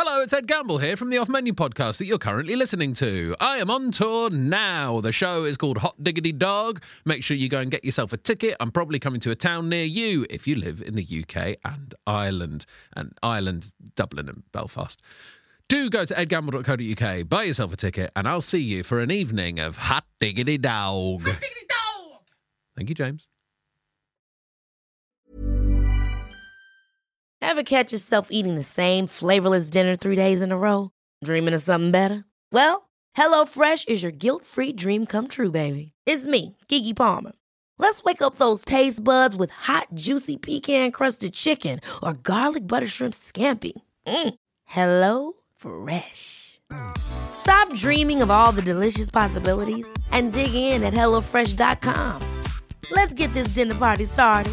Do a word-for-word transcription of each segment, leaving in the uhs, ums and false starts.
Hello, it's Ed Gamble here from the Off Menu podcast that you're currently listening to. I am on tour now. The show is called Hot Diggity Dog. Make sure you go and get yourself a ticket. I'm probably coming to a town near you if you live in the U K and Ireland. And Ireland, Dublin and Belfast. Do go to ed gamble dot co dot uk, buy yourself a ticket, and I'll see you for an evening of Hot Diggity Dog. Hot Diggity Dog! Thank you, James. Ever catch yourself eating the same flavorless dinner three days in a row? Dreaming of something better? Well, HelloFresh is your guilt-free dream come true, baby. It's me, Keke Palmer. Let's wake up those taste buds with hot, juicy pecan-crusted chicken or garlic butter shrimp scampi. Mm. Hello Fresh. Stop dreaming of all the delicious possibilities and dig in at hello fresh dot com. Let's get this dinner party started.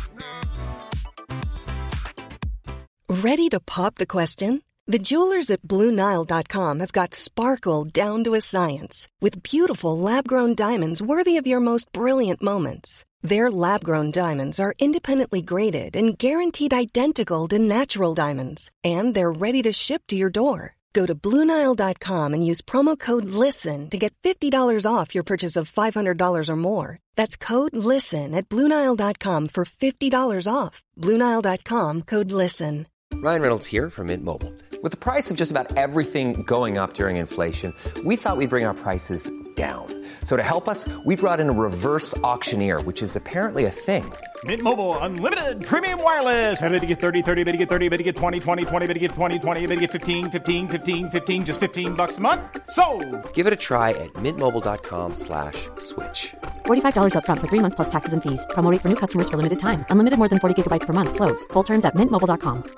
Ready to pop the question? The jewelers at Blue Nile dot com have got sparkle down to a science with beautiful lab-grown diamonds worthy of your most brilliant moments. Their lab-grown diamonds are independently graded and guaranteed identical to natural diamonds, and they're ready to ship to your door. Go to Blue Nile dot com and use promo code LISTEN to get fifty dollars off your purchase of five hundred dollars or more. That's code LISTEN at Blue Nile dot com for fifty dollars off. Blue Nile dot com, code LISTEN. Ryan Reynolds here from Mint Mobile. With the price of just about everything going up during inflation, we thought we'd bring our prices down. So to help us, we brought in a reverse auctioneer, which is apparently a thing. Mint Mobile Unlimited Premium Wireless. How to get thirty, thirty, how to get thirty, how to get twenty, twenty, twenty, how to get twenty, twenty, how to get fifteen, fifteen, fifteen, fifteen, just fifteen bucks a month? Sold! Give it a try at mintmobile.com slash switch. forty-five dollars up front for three months plus taxes and fees. Promo rate for new customers for limited time. Unlimited more than forty gigabytes per month. Slows full terms at mint mobile dot com.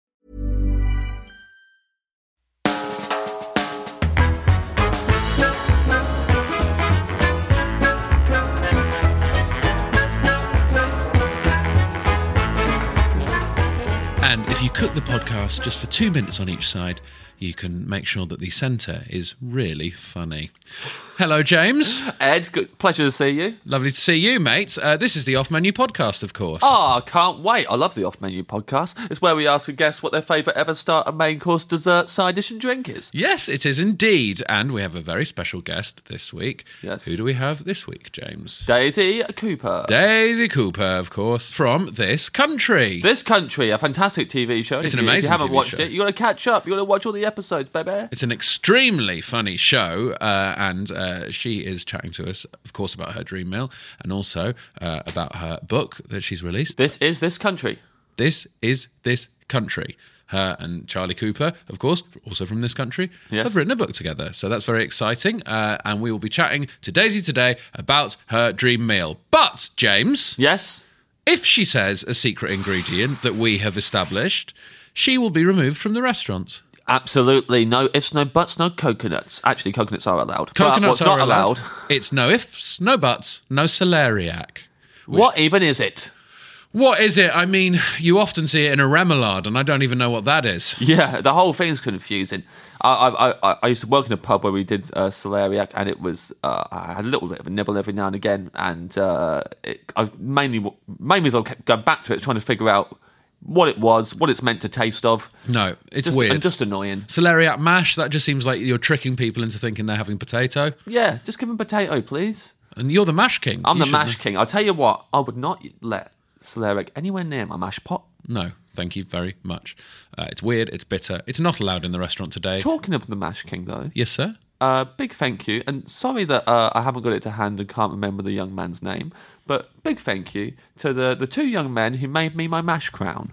And if you cook the podcast just for two minutes on each side, you can make sure that the centre is really funny. Hello, James. Ed, good, pleasure to see you. Lovely to see you, mate. Uh, this is the Off Menu podcast, of course. Oh, I can't wait. I love the Off Menu podcast. It's where we ask a guest what their favourite ever starter, main course, dessert, side dish and drink is. Yes, it is indeed. And we have a very special guest this week. Yes. Who do we have this week, James? Daisy Cooper. Daisy Cooper, of course, from This Country. This Country, a fantastic T V show. It's if an you, amazing If you haven't T V watched show. it, you got to catch up. You got to watch all the episodes, baby. It's an extremely funny show, uh, and uh, she is chatting to us, of course, about her dream meal, and also uh, about her book that she's released. This is This Country. This is This Country. Her and Charlie Cooper, of course, also from This Country, Yes. have written a book together. So that's very exciting. Uh, and we will be chatting to Daisy today about her dream meal. But, James, Yes? if she says a secret ingredient that we have established, she will be removed from the restaurant. Absolutely. No ifs, no buts, no coconuts. Actually, coconuts are allowed. but Coconuts what's are not allowed... It's no ifs, no buts, no celeriac. Which- What even is it? What is it? I mean, you often see it in a remoulade, and I don't even know what that is. Yeah, the whole thing's confusing. I I, I, I used to work in a pub where we did uh, celeriac, and it was uh, I had a little bit of a nibble every now and again, and uh, it, I mainly main reason I kept going back to it, trying to figure out what it was, what it's meant to taste of. No, it's just, weird. and just annoying. Celeriac mash, that just seems like you're tricking people into thinking they're having potato. Yeah, just give them potato, please. And you're the mash king. I'm You the should- mash king. I'll tell you what, I would not let celeriac anywhere near my mash pot. No, thank you very much. Uh, it's weird, it's bitter. It's not allowed in the restaurant today. Talking of the mash king, though, Yes, sir? uh, big thank you, and sorry that uh, I haven't got it to hand and can't remember the young man's name, but big thank you to the, the two young men who made me my mash crown.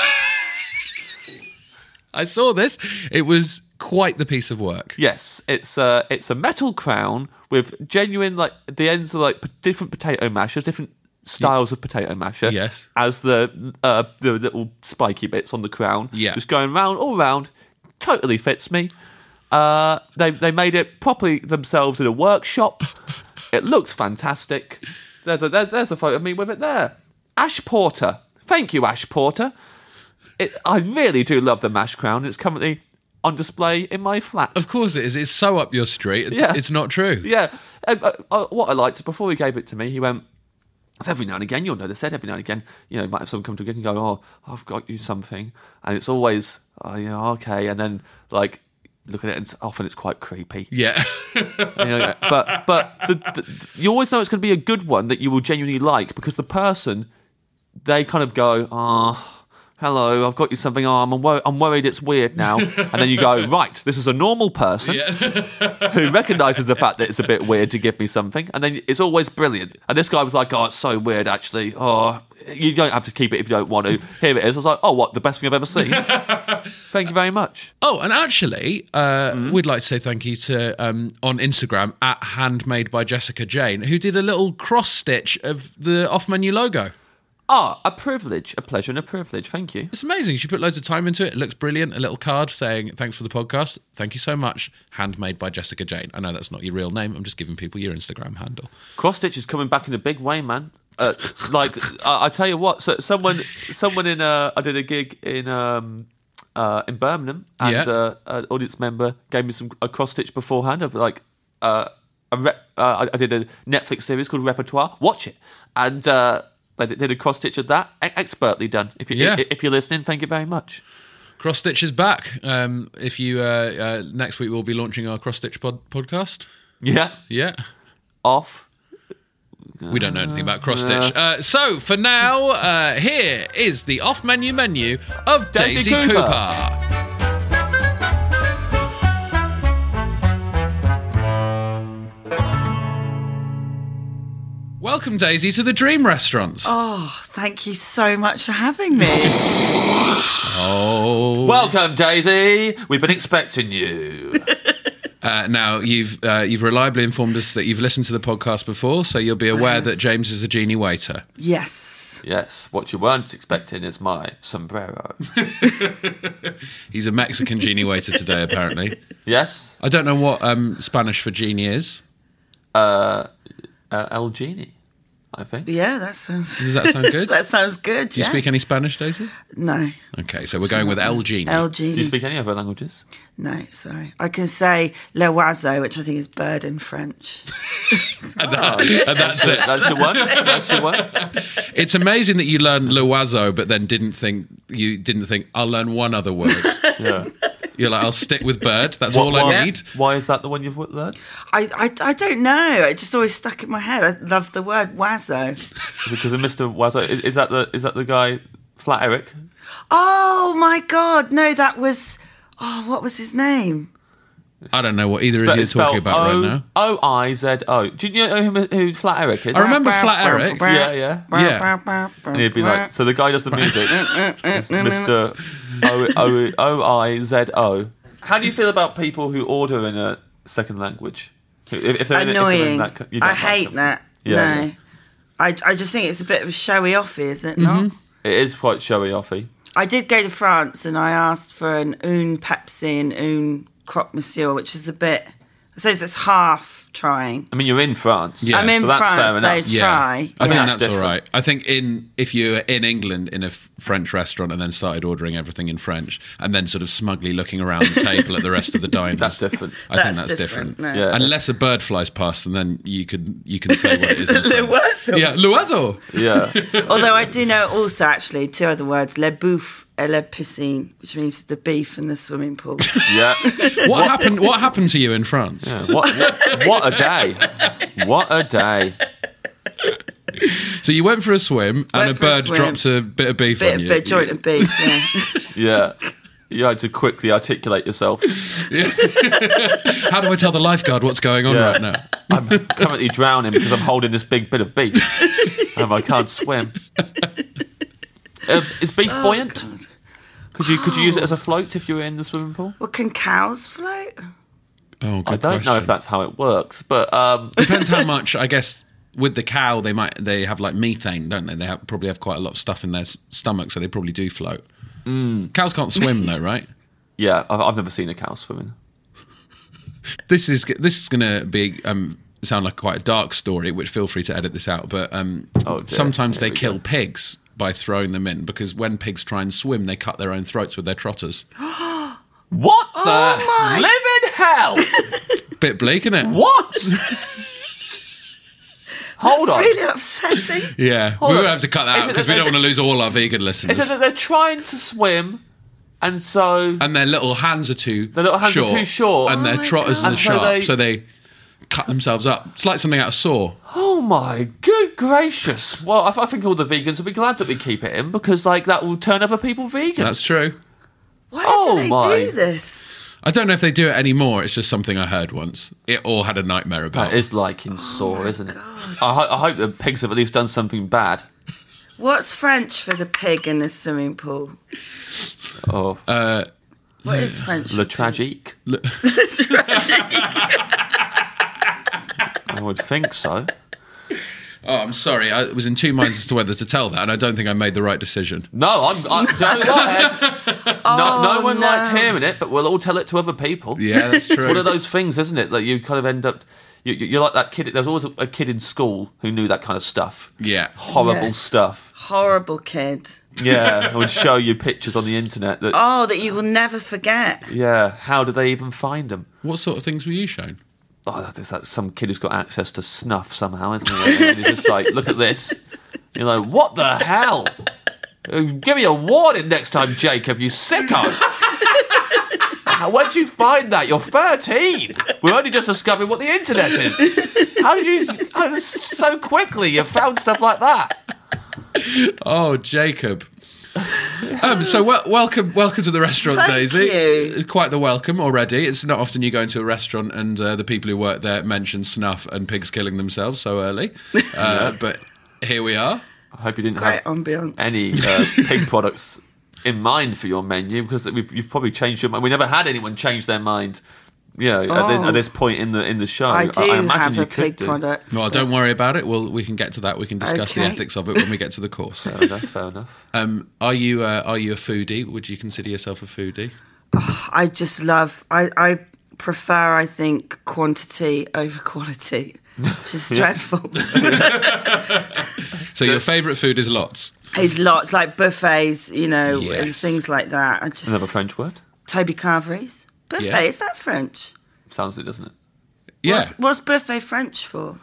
I saw this. It was quite the piece of work. Yes, it's a it's a metal crown with genuine, like, the ends are like p- different potato mashers, different styles of potato masher. Yes. As the uh, the little spiky bits on the crown. Yeah. Just going round, all round. Totally fits me. Uh, they they made it properly themselves in a workshop. It looks fantastic. There's a there, there's a photo of me with it there. Ash Porter. Thank you, Ash Porter. It, I really do love the mash crown. It's currently on display in my flat. Of course it is. It's so up your street. It's, Yeah. it's not true. Yeah. And, uh, uh, what I liked, before he gave it to me, he went, every now and again, you'll notice that every now and again, you know, might have someone come to again and go, oh, I've got you something. And it's always, oh, yeah, okay. And then, like, look at it, and often it's quite creepy. Yeah. You know, but but the, the, you always know it's going to be a good one that you will genuinely like because the person, they kind of go, oh, hello, I've got you something. Oh, I'm, wor- I'm worried it's weird now. And then you go, right, this is a normal person Yeah. who recognises the fact that it's a bit weird to give me something. And then it's always brilliant. And this guy was like, oh, it's so weird, actually. Oh, you don't have to keep it if you don't want to. Here it is. I was like, oh, what, the best thing I've ever seen? Thank you very much. Oh, and actually, uh, we'd like to say thank you to, um, on Instagram, at Handmade by Jessica Jane, who did a little cross-stitch of the off-menu logo. Ah, a privilege, a pleasure and a privilege. Thank you. It's amazing. She put loads of time into it. It looks brilliant. A little card saying, thanks for the podcast. Thank you so much. Handmade by Jessica Jane. I know that's not your real name. I'm just giving people your Instagram handle. Cross stitch is coming back in a big way, man. Uh, like I, I tell you what, so someone, someone in uh, I did a gig in um, uh, in Birmingham, and Yeah. uh, an audience member gave me some a cross stitch beforehand of like uh, a rep, uh, I did a Netflix series called Repertoire. Watch it, and uh, they did a cross stitch of that, e- expertly done. If you Yeah. if you're listening, thank you very much. Cross Stitch is back. Um, if you uh, uh, next week we'll be launching our Cross Stitch pod- podcast. Yeah, Yeah. off. We don't know anything about cross stitch. Uh, so for now, uh, here is the off menu menu of Daisy, Daisy Cooper. Cooper. Welcome, Daisy, to the Dream Restaurant. Oh, thank you so much for having me. Oh. Welcome, Daisy. We've been expecting you. Uh, now you've uh, you've reliably informed us that you've listened to the podcast before, so you'll be aware that James is a genie waiter. Yes. Yes, what you weren't expecting is my sombrero. He's a Mexican genie waiter today, apparently. Yes, I don't know what um, Spanish for genie is. uh, uh, El Genie, I think. Yeah, that sounds. Does that sound good? that sounds good. Do you yeah. speak any Spanish, Daisy? No. Okay, so we're going with El Genie. El Do you Genie. speak any other languages? No, sorry. I can say le oiseau, which I think is bird in French. and, that- and that's it. That's your one. That's your one. It's amazing that you learned l'oiseau, but then didn't think you didn't think I'll learn one other word. Yeah. You're like, I'll stick with bird. That's What- all why, I need. Why is that the one you've learned? I, I, I don't know. It just always stuck in my head. I love the word oiseau. Is it because of Mister Wazo? Is, is that the is that the guy Flat Eric? Oh my God! No, that was. Oh, what was his name? I don't know what either of you are It's talking spelled about O- right now. O I Z O. Do you know who, who Flat Eric is? I remember Flat Eric. Yeah, yeah. Yeah. And he'd be like, so the guy does the music. It's Mister O O O I Z O. How do you feel about people who order in a second language? If, if they're in, if they're in Annoying. that, co- you don't I like hate them. that. Yeah, no. yeah. I, I just think it's a bit of a showy offy, is it not? It is quite showy offy. I did go to France and I asked for an une Pepsi and une croque monsieur, which is a bit. I suppose it's half trying. I mean, you're in France. Yeah. I'm in so that's France, fair so enough. Yeah, try. I think that's that's all different. right. I think in if you're in England in a f- French restaurant and then started ordering everything in French and then sort of smugly looking around the table at the rest of the diners, That's different. I think That's that's different, different. no. Yeah. Unless a bird flies past, and then you can you can say what it is. in Le French. oiseau. Yeah, l'oiseau. Yeah. Although I do know also actually two other words, le bouffe et la piscine, which means the beef and the swimming pool. Yeah. What happened? What happened to you in France? What, what, what a day. What a day. So you went for a swim, and Went a for a bird swim. dropped a bit of beef bit on of you. bit joint of beef, yeah. Yeah. You had to quickly articulate yourself. How do I tell the lifeguard what's going on Yeah. right now? I'm currently drowning because I'm holding this big bit of beef and I can't swim. Uh, is beef buoyant? God. Could you could you use it as a float if you were in the swimming pool? Well, can cows float? Oh, good I don't know question. if that's how it works, but um, Depends how much. I guess with the cow, they might they have like methane, don't they? They have, probably have quite a lot of stuff in their s- stomach, so they probably do float. Mm. Cows can't swim though, right? yeah, I've, I've never seen a cow swimming. This is this is going to be um, sound like quite a dark story. Which feel free to edit this out. But um, Oh, dear. sometimes Here they we kill go. pigs by throwing them in because when pigs try and swim, they cut their own throats with their trotters. What the my- living hell? Bit bleak, isn't it? What? Hold That's on. really upsetting. Yeah, Hold we will on. have to cut that Is out it because that we don't they- want to lose all our vegan listeners. Is it that they're trying to swim And so... And their little hands are too Their little hands short, are too short. and their my trotters God. are And so sharp, they- so they cut themselves up. It's like something out of Saw. Oh my good gracious. Well, I, I think all the vegans will be glad that we keep it in, because like that will turn other people vegan. That's true. Why Oh do they my. do this? I don't know if they do it anymore. It's just something I heard once. It all had a nightmare about. That is like in Saw, isn't it? I, ho- I hope the pigs have at least done something bad. What's French for the pig in the swimming pool? Oh, Uh, What is French? Le for Tragique. I would think so. oh, I'm sorry. I was in two minds as to whether to tell that, and I don't think I made the right decision. No, I'm. I, don't go ahead. no, no one no. liked hearing it, but we'll all tell it to other people. Yeah, that's It's true. one of those things, isn't it? That you kind of end up. You, you- you're like that kid. There's always a, a kid in school who knew that kind of stuff. Yeah. Horrible Yes. stuff. Horrible kid. Yeah, I would show you pictures on the internet that. Oh, that you will never forget. Yeah, how do they even find them? What sort of things were you shown? Oh, there's like some kid who's got access to snuff somehow, isn't he? And he's just like, look at this. You're like, what the hell? Uh, Give me a warning next time, Jacob, you sicko. How- Where'd you find that? You're thirteen. We're only just discovering what the internet is. How did you, oh, so quickly you found stuff like that? Oh, Jacob. Um, so wel- welcome, welcome to the restaurant, Thank Daisy. you. Quite the welcome already. It's not often you go into a restaurant and uh, the people who work there mention snuff and pigs killing themselves so early. Uh, but here we are. I hope you didn't Great have ambience. any uh, pig products in mind for your menu, because we've, you've probably changed your mind. We never had anyone change their mind. You know, at, this, Oh. at this point in the in the show, I do I, imagine have you a could pig do. product. Well, don't worry about it. We'll we can get to that. We can discuss the Okay. ethics of it when we get to the course. Fair enough. Fair enough. Um, are you uh, are you a foodie? Would you consider yourself a foodie? I just love. I, I prefer. I think quantity over quality, which is dreadful. So your favourite food is lots. It's lots like buffets, you know, and Yes. things like that. I just Another French word. Toby Carveries buffet. Yeah. Is that French? Sounds it, doesn't it? Yeah, What's, what's buffet French for?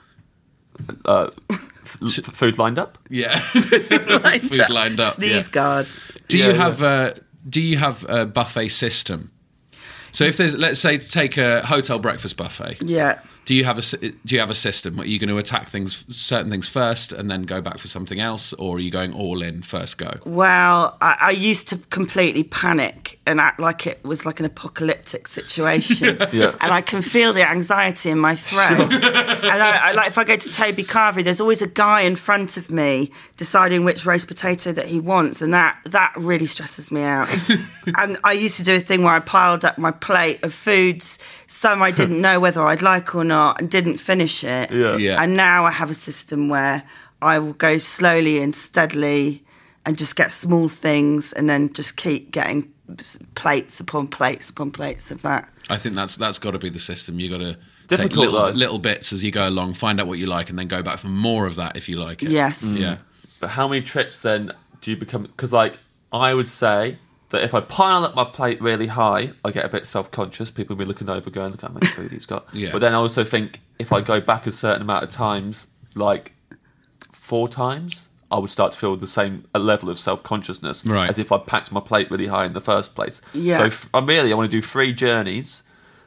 Uh, f- f- food lined up. yeah. Food lined up. Sneeze yeah. guards. Do Yeah, you yeah. have a Do you have a buffet system? So if there's, let's say, to take a hotel breakfast buffet, Yeah. do you have a sy- do you have a system? Are you going to attack things, certain things first, and then go back for something else, or are you going all in first go? Well, I, I used to completely panic and act like it was like an apocalyptic situation. Yeah. And I can feel the anxiety in my throat. And I, I, like if I go to Toby Carvery, there's always a guy in front of me deciding which roast potato that he wants, and that that really stresses me out. And I used to do a thing where I piled up my plate of foods, some I didn't know whether I'd like or not, and didn't finish it. Yeah. Yeah. And now I have a system where I will go slowly and steadily and just get small things and then just keep getting plates upon plates upon plates of that. I think that's that's got to be the system. You got to take Difficult, little, though. little bits as you go along, find out what you like, and then go back for more of that if you like it. Yes. Yeah. But how many trips then do you become? Because like I would say that if I pile up my plate really high, I get a bit self-conscious. People will be looking over, going, "Look how much food he's got." Yeah. But then I also think if I go back a certain amount of times, like four times, I would start to feel the same level of self-consciousness Right. as if I packed my plate really high in the first place. Yeah. So f- I really, I want to do three journeys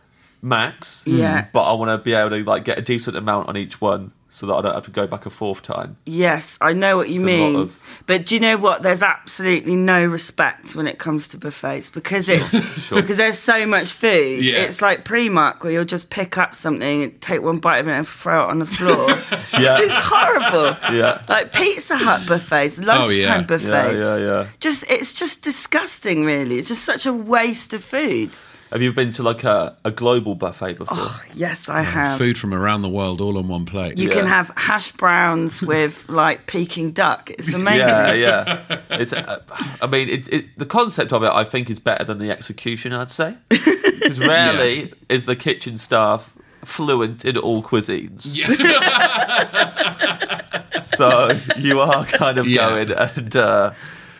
max. Yeah. But I want to be able to like get a decent amount on each one, so that I don't have to go back a fourth time. Yes, I know what you It's a lot mean. of- But do you know what? There's absolutely no respect when it comes to buffets because it's Sure. because there's so much food. Yeah. It's like Primark where you'll just pick up something and take one bite of it and throw it on the floor. Yeah. This is horrible. Yeah. Like Pizza Hut buffets, lunchtime yeah. buffets. Yeah, yeah, yeah. Just it's just disgusting, really. It's just such a waste of food. Have you been to like a, a global buffet before? Yes, I have. Food from around the world all on one plate. You Yeah. can have hash browns with like Peking duck. It's amazing. Yeah, yeah. It's. Uh, I mean, it, it, the concept of it, I think, is better than the execution. I'd say, because rarely is the kitchen staff fluent in all cuisines. So you are kind of Yeah. going and uh,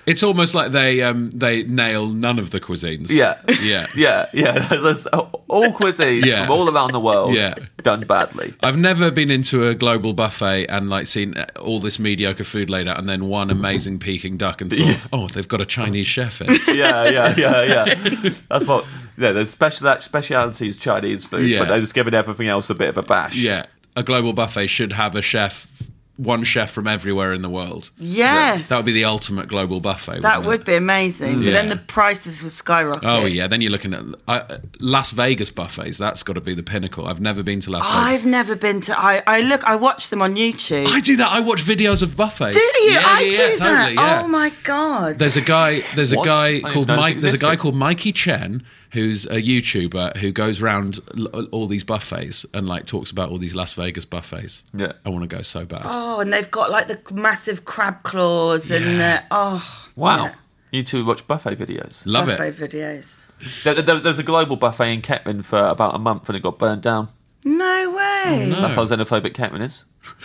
It's almost like they um, they nail none of the cuisines. Yeah. Yeah. Yeah, yeah. There's all cuisines Yeah. from all around the world Yeah. done badly. I've never been into a global buffet and like seen all this mediocre food laid out and then one amazing Peking duck and thought, oh, they've got a Chinese chef in. Yeah, yeah, yeah, yeah. That's what. Yeah, there's special specialities Chinese food, Yeah. but they're just giving everything else a bit of a bash. Yeah. A global buffet should have a chef, one chef from everywhere in the world. Yes. That would be the ultimate global buffet. That wouldn't would it? be amazing. But Yeah. then the prices would skyrocket. Oh, yeah. Then you're looking at uh, Las Vegas buffets. That's got to be the pinnacle. I've never been to Las Vegas. I've never been to. I, I look. I watch them on YouTube. I do that. I watch videos of buffets. do you? Yeah, I yeah, do yeah, that. Totally, yeah. Oh my god. There's a guy. There's a What? I guy didn't called know this Mike. There's a guy existed. called Mikey Chen, who's a YouTuber who goes around l- all these buffets and like talks about all these Las Vegas buffets. Yeah. I want to go so bad. Oh, and they've got like the massive crab claws and Yeah. uh, oh Wow. yeah. You two watch buffet videos. Love buffet it. videos. There, there, there's a global buffet in Kettering for about a month and it got burned down. No way. Oh, That's how xenophobic Kettering is.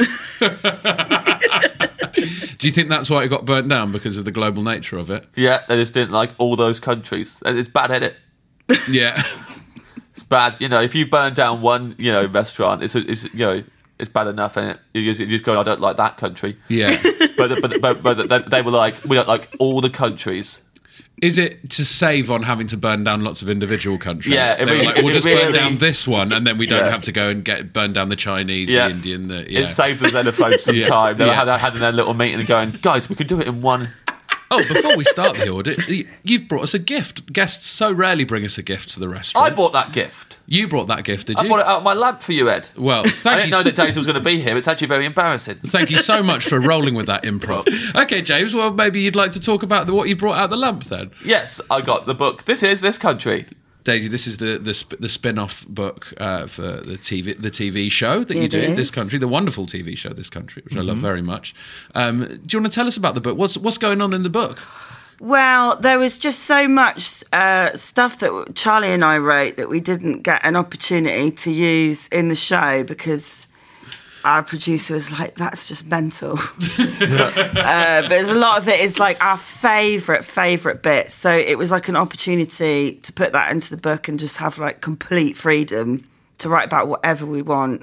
Do you think that's why it got burnt down because of the global nature of it? Yeah, they just didn't like all those countries. It's bad, isn't it? Yeah. It's bad. You know, if you burn down one, you know, restaurant, it's, it's you know, it's bad enough, and it? You just, you just go, I don't like that country. Yeah. But but but, but they, they were like, we don't like all the countries. Is it to save on having to burn down lots of individual countries? Yeah, it They were really- like, we'll it just burn really- down this one, and then we don't Yeah. have to go and get burn down the Chinese, Yeah. the Indian, the yeah. It saved the xenophobes some Yeah. time. They Yeah. were had, had their little meeting and going, guys, we can do it in one. Oh, before we start the audit, y- you've brought us a gift. Guests so rarely bring us a gift to the restaurant. I bought that gift. You brought that gift, did I you? bought it out of my lamp for you, Ed. Well, I thank didn't you. know so- that Daisy was going to be here. It's actually very embarrassing. Thank you so much for rolling with that improv. Okay, James. Well, maybe you'd like to talk about the, what you brought out the lamp then. Yes, I got the book. This is This Country. Daisy, this is the the, sp- the spin-off book uh, for the T V the T V show that you It do, is. This Country, the wonderful T V show, This Country, which I Mm-hmm. love very much. Um, do you want to tell us about the book? What's what's going on in the book? Well, there was just so much uh, stuff that Charlie and I wrote that we didn't get an opportunity to use in the show because our producer was like, that's just mental. uh, but there's a lot of it is like our favourite, favourite bits. So it was like an opportunity to put that into the book and just have like complete freedom to write about whatever we want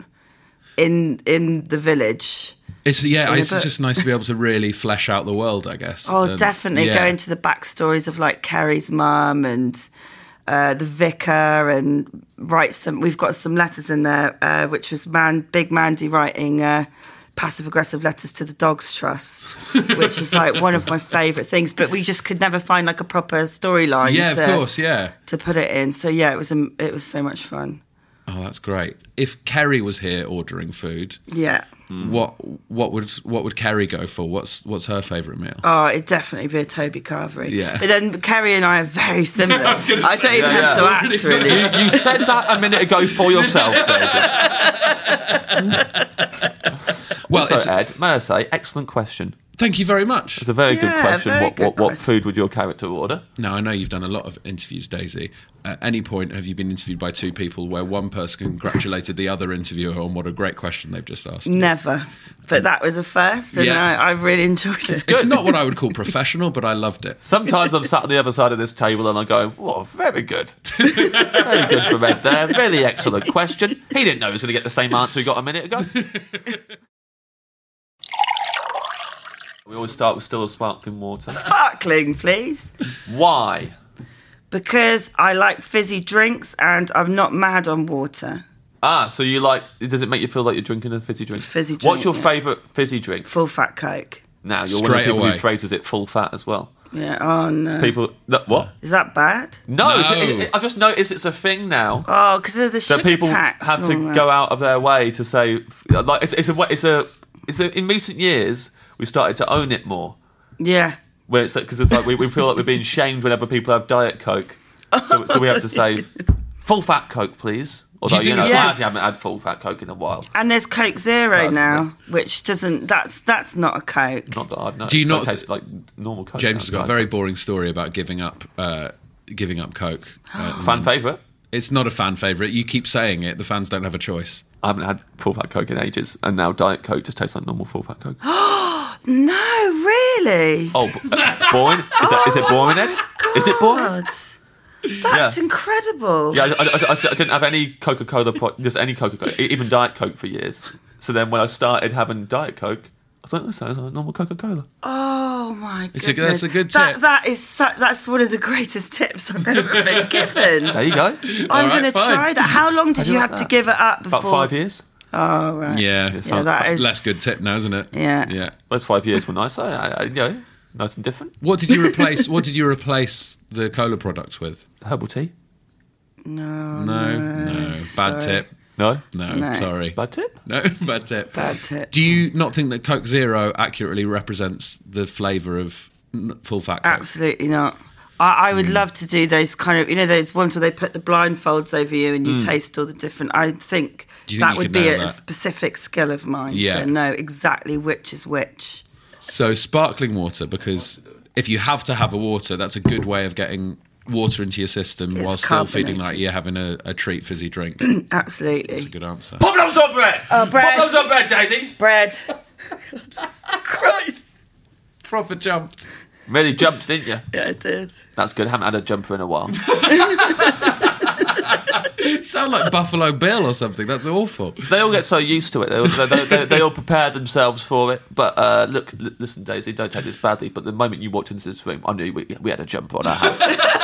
in in the village. It's yeah, In a it's book. just nice to be able to really flesh out the world, I guess. Oh, And, definitely yeah. go into the backstories of like Kerry's mum and uh, the vicar, and write some. We've got some letters in there, uh, which was man, Big Mandy writing uh, passive aggressive letters to the Dogs Trust, which is like one of my favourite things. But we just could never find like a proper storyline. Yeah, to, of course, yeah. to put it in. So yeah, it was um, it was so much fun. Oh, that's great. If Kerry was here ordering food, Yeah. what what would what would Kerry go for? What's what's her favourite meal? Oh, it'd definitely be a Toby Carvery. Yeah. But then Kerry and I are very similar. I, gonna don't say, even yeah, have yeah. to act, really. You, you said that a minute ago for yourself, Daisy. Well, Also, it's, Ed, may I say, excellent question. thank you very much. It's a very good Yeah, question. very What, good what, what question. food would your character order? Now, I know you've done a lot of interviews, Daisy. At any point, have you been interviewed by two people where one person congratulated the other interviewer on what a great question they've just asked? Never. But that was a first, and Yeah. I, I really enjoyed it. It's not what I would call professional, but I loved it. Sometimes I'm sat on the other side of this table and I go, "Whoa, very good, very good from Ed there. Really excellent question. He didn't know he was going to get the same answer he got a minute ago." We always start with still sparkling water. Sparkling, please. Why? Because I like fizzy drinks and I'm not mad on water. Ah, so you like? Does it make you feel like you're drinking a fizzy drink? Fizzy drink, What's your yeah. favourite fizzy drink? Full fat Coke. Now you're one of Straight the people away. who phrases it full fat as well. Yeah, oh no. People, no, what? Is that bad? No, No. it's- it- it- I've just noticed it's a thing now. Oh, because of the So sugar people tax. have and to all that. go out of their way to say, like, it's, it's a, it's a, it's a. In recent years, we started to own it more. Yeah. Where it's because it's like we, we feel like we're being shamed whenever people have Diet Coke, so, so we have to say, full fat Coke, please. Although you, think know, it's- I Yes. actually haven't had full fat Coke in a while. And there's Coke Zero That's now, which doesn't. That's that's not a Coke. Not that I'd know. Do you It not- taste like normal Coke? James now, has got a Diet very Coke. boring story about giving up uh, giving up Coke. Uh, fan favourite. it's not a fan favourite. You keep saying it. The fans don't have a choice. I haven't had full fat Coke in ages, and now Diet Coke just tastes like normal full fat Coke. No, Really? Oh, b- boring? Is, that, is it boring, Ed? Is it boring? God. That's Yeah. incredible. Yeah, I, I, I, I didn't have any Coca-Cola, pro- just any Coca-Cola, e- even Diet Coke for years. So then when I started having Diet Coke, I was like, this sounds like normal Coca-Cola. Oh my It's a- goodness. that's a good that, tip. That is su- that's one of the greatest tips I've ever been given. There you go. I'm All going to right, fine. try that. How long did do you like have to that. give it up before? About five years. Oh, right. Yeah, Yeah, that is... less good tip now, isn't it? Yeah. Yeah. Those five years were nice. I, I, I, you know, nice and different. What did you replace? What did you replace the cola products with? Herbal tea. No, No, no, bad sorry. tip. No. No, No. sorry. Bad tip. No, bad tip. Bad tip. Do you not think that Coke Zero accurately represents the flavour of n- full fat Coke? Absolutely not. I, I would love to do those kind of, you know, those ones where they put the blindfolds over you and you taste all the different. I think, Do you think that you would could be nail a, that? specific skill of mine Yeah. to know exactly which is which. So sparkling water, because if you have to have a water, that's a good way of getting water into your system It's while still feeling like carbonated. you're having a, a treat fizzy drink. Absolutely. That's a good answer. Pop those on bread. Oh, bread. Pop those on bread, Daisy. Bread. Christ. Proper jumped. Really jumped, didn't you? Yeah, I did. That's good. Haven't had a jumper in a while. Sound like Buffalo Bill or something. That's awful. They all get so used to it. They all, they, they, they all prepare themselves for it. But uh, look, l- listen, Daisy, don't take this badly. But the moment you walked into this room, I knew we, we had a jumper on our house.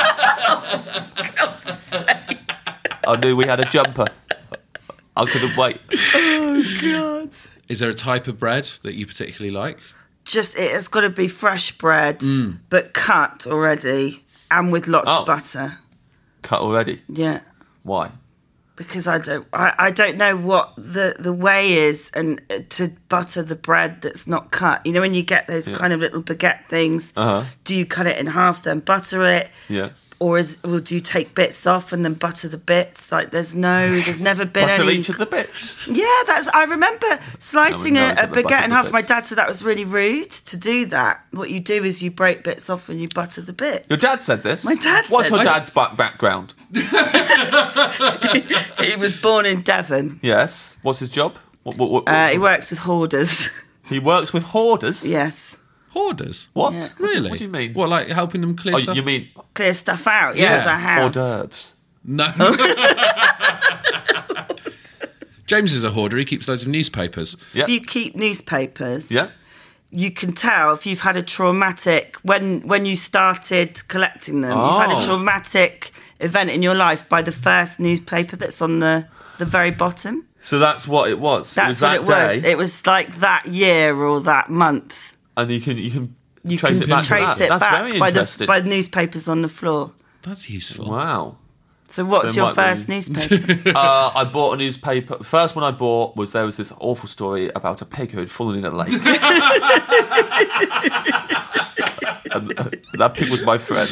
I knew we had a jumper. I couldn't wait. Oh, God. Is there a type of bread that you particularly like? Just, it has got to be fresh bread, but cut already and with lots Oh. of butter. Cut already. Yeah. Why? Because I don't, I, I don't know what the, the way is, and uh, to butter the bread that's not cut. You know, when you get those kind of little baguette things, Uh-huh. do you cut it in half, then butter it, Yeah. or is, or do you take bits off and then butter the bits? Like, there's no, there's never been Butter any. each of the bits. Yeah, that's. I remember slicing No one a, knows a what the baguette butter in the half. My bits. dad said that was really rude to do that. What you do is you break bits off and you butter the bits. Your dad said this. My dad What's said your this. dad's back- background? He was born in Devon. Yes. What's his job? What, what, what, Uh, he works with hoarders. he works with hoarders. Yes. Hoarders? What? Yeah. What do you- Really? What do you mean? What, like helping them clear Oh, stuff? you mean Clear stuff out. Yeah, Yeah. of the house. hors d'oeuvres? No. James is a hoarder. He keeps loads of newspapers. Yeah. If you keep newspapers, Yeah. you can tell if you've had a traumatic when when you started collecting them. You've had Oh. a traumatic event in your life by the first newspaper that's on the the very bottom. So that's what it was. That's it was what that it day, was. It was like that year or that month. and you can you can You trace can it back. trace to that. it That's back very by the interesting. by the newspapers on the floor. That's useful. Wow. So what's So it your might first be- newspaper? uh, I bought a newspaper. The first one I bought was there was this awful story about a pig who had fallen in a lake. And, uh, that pig was my friend.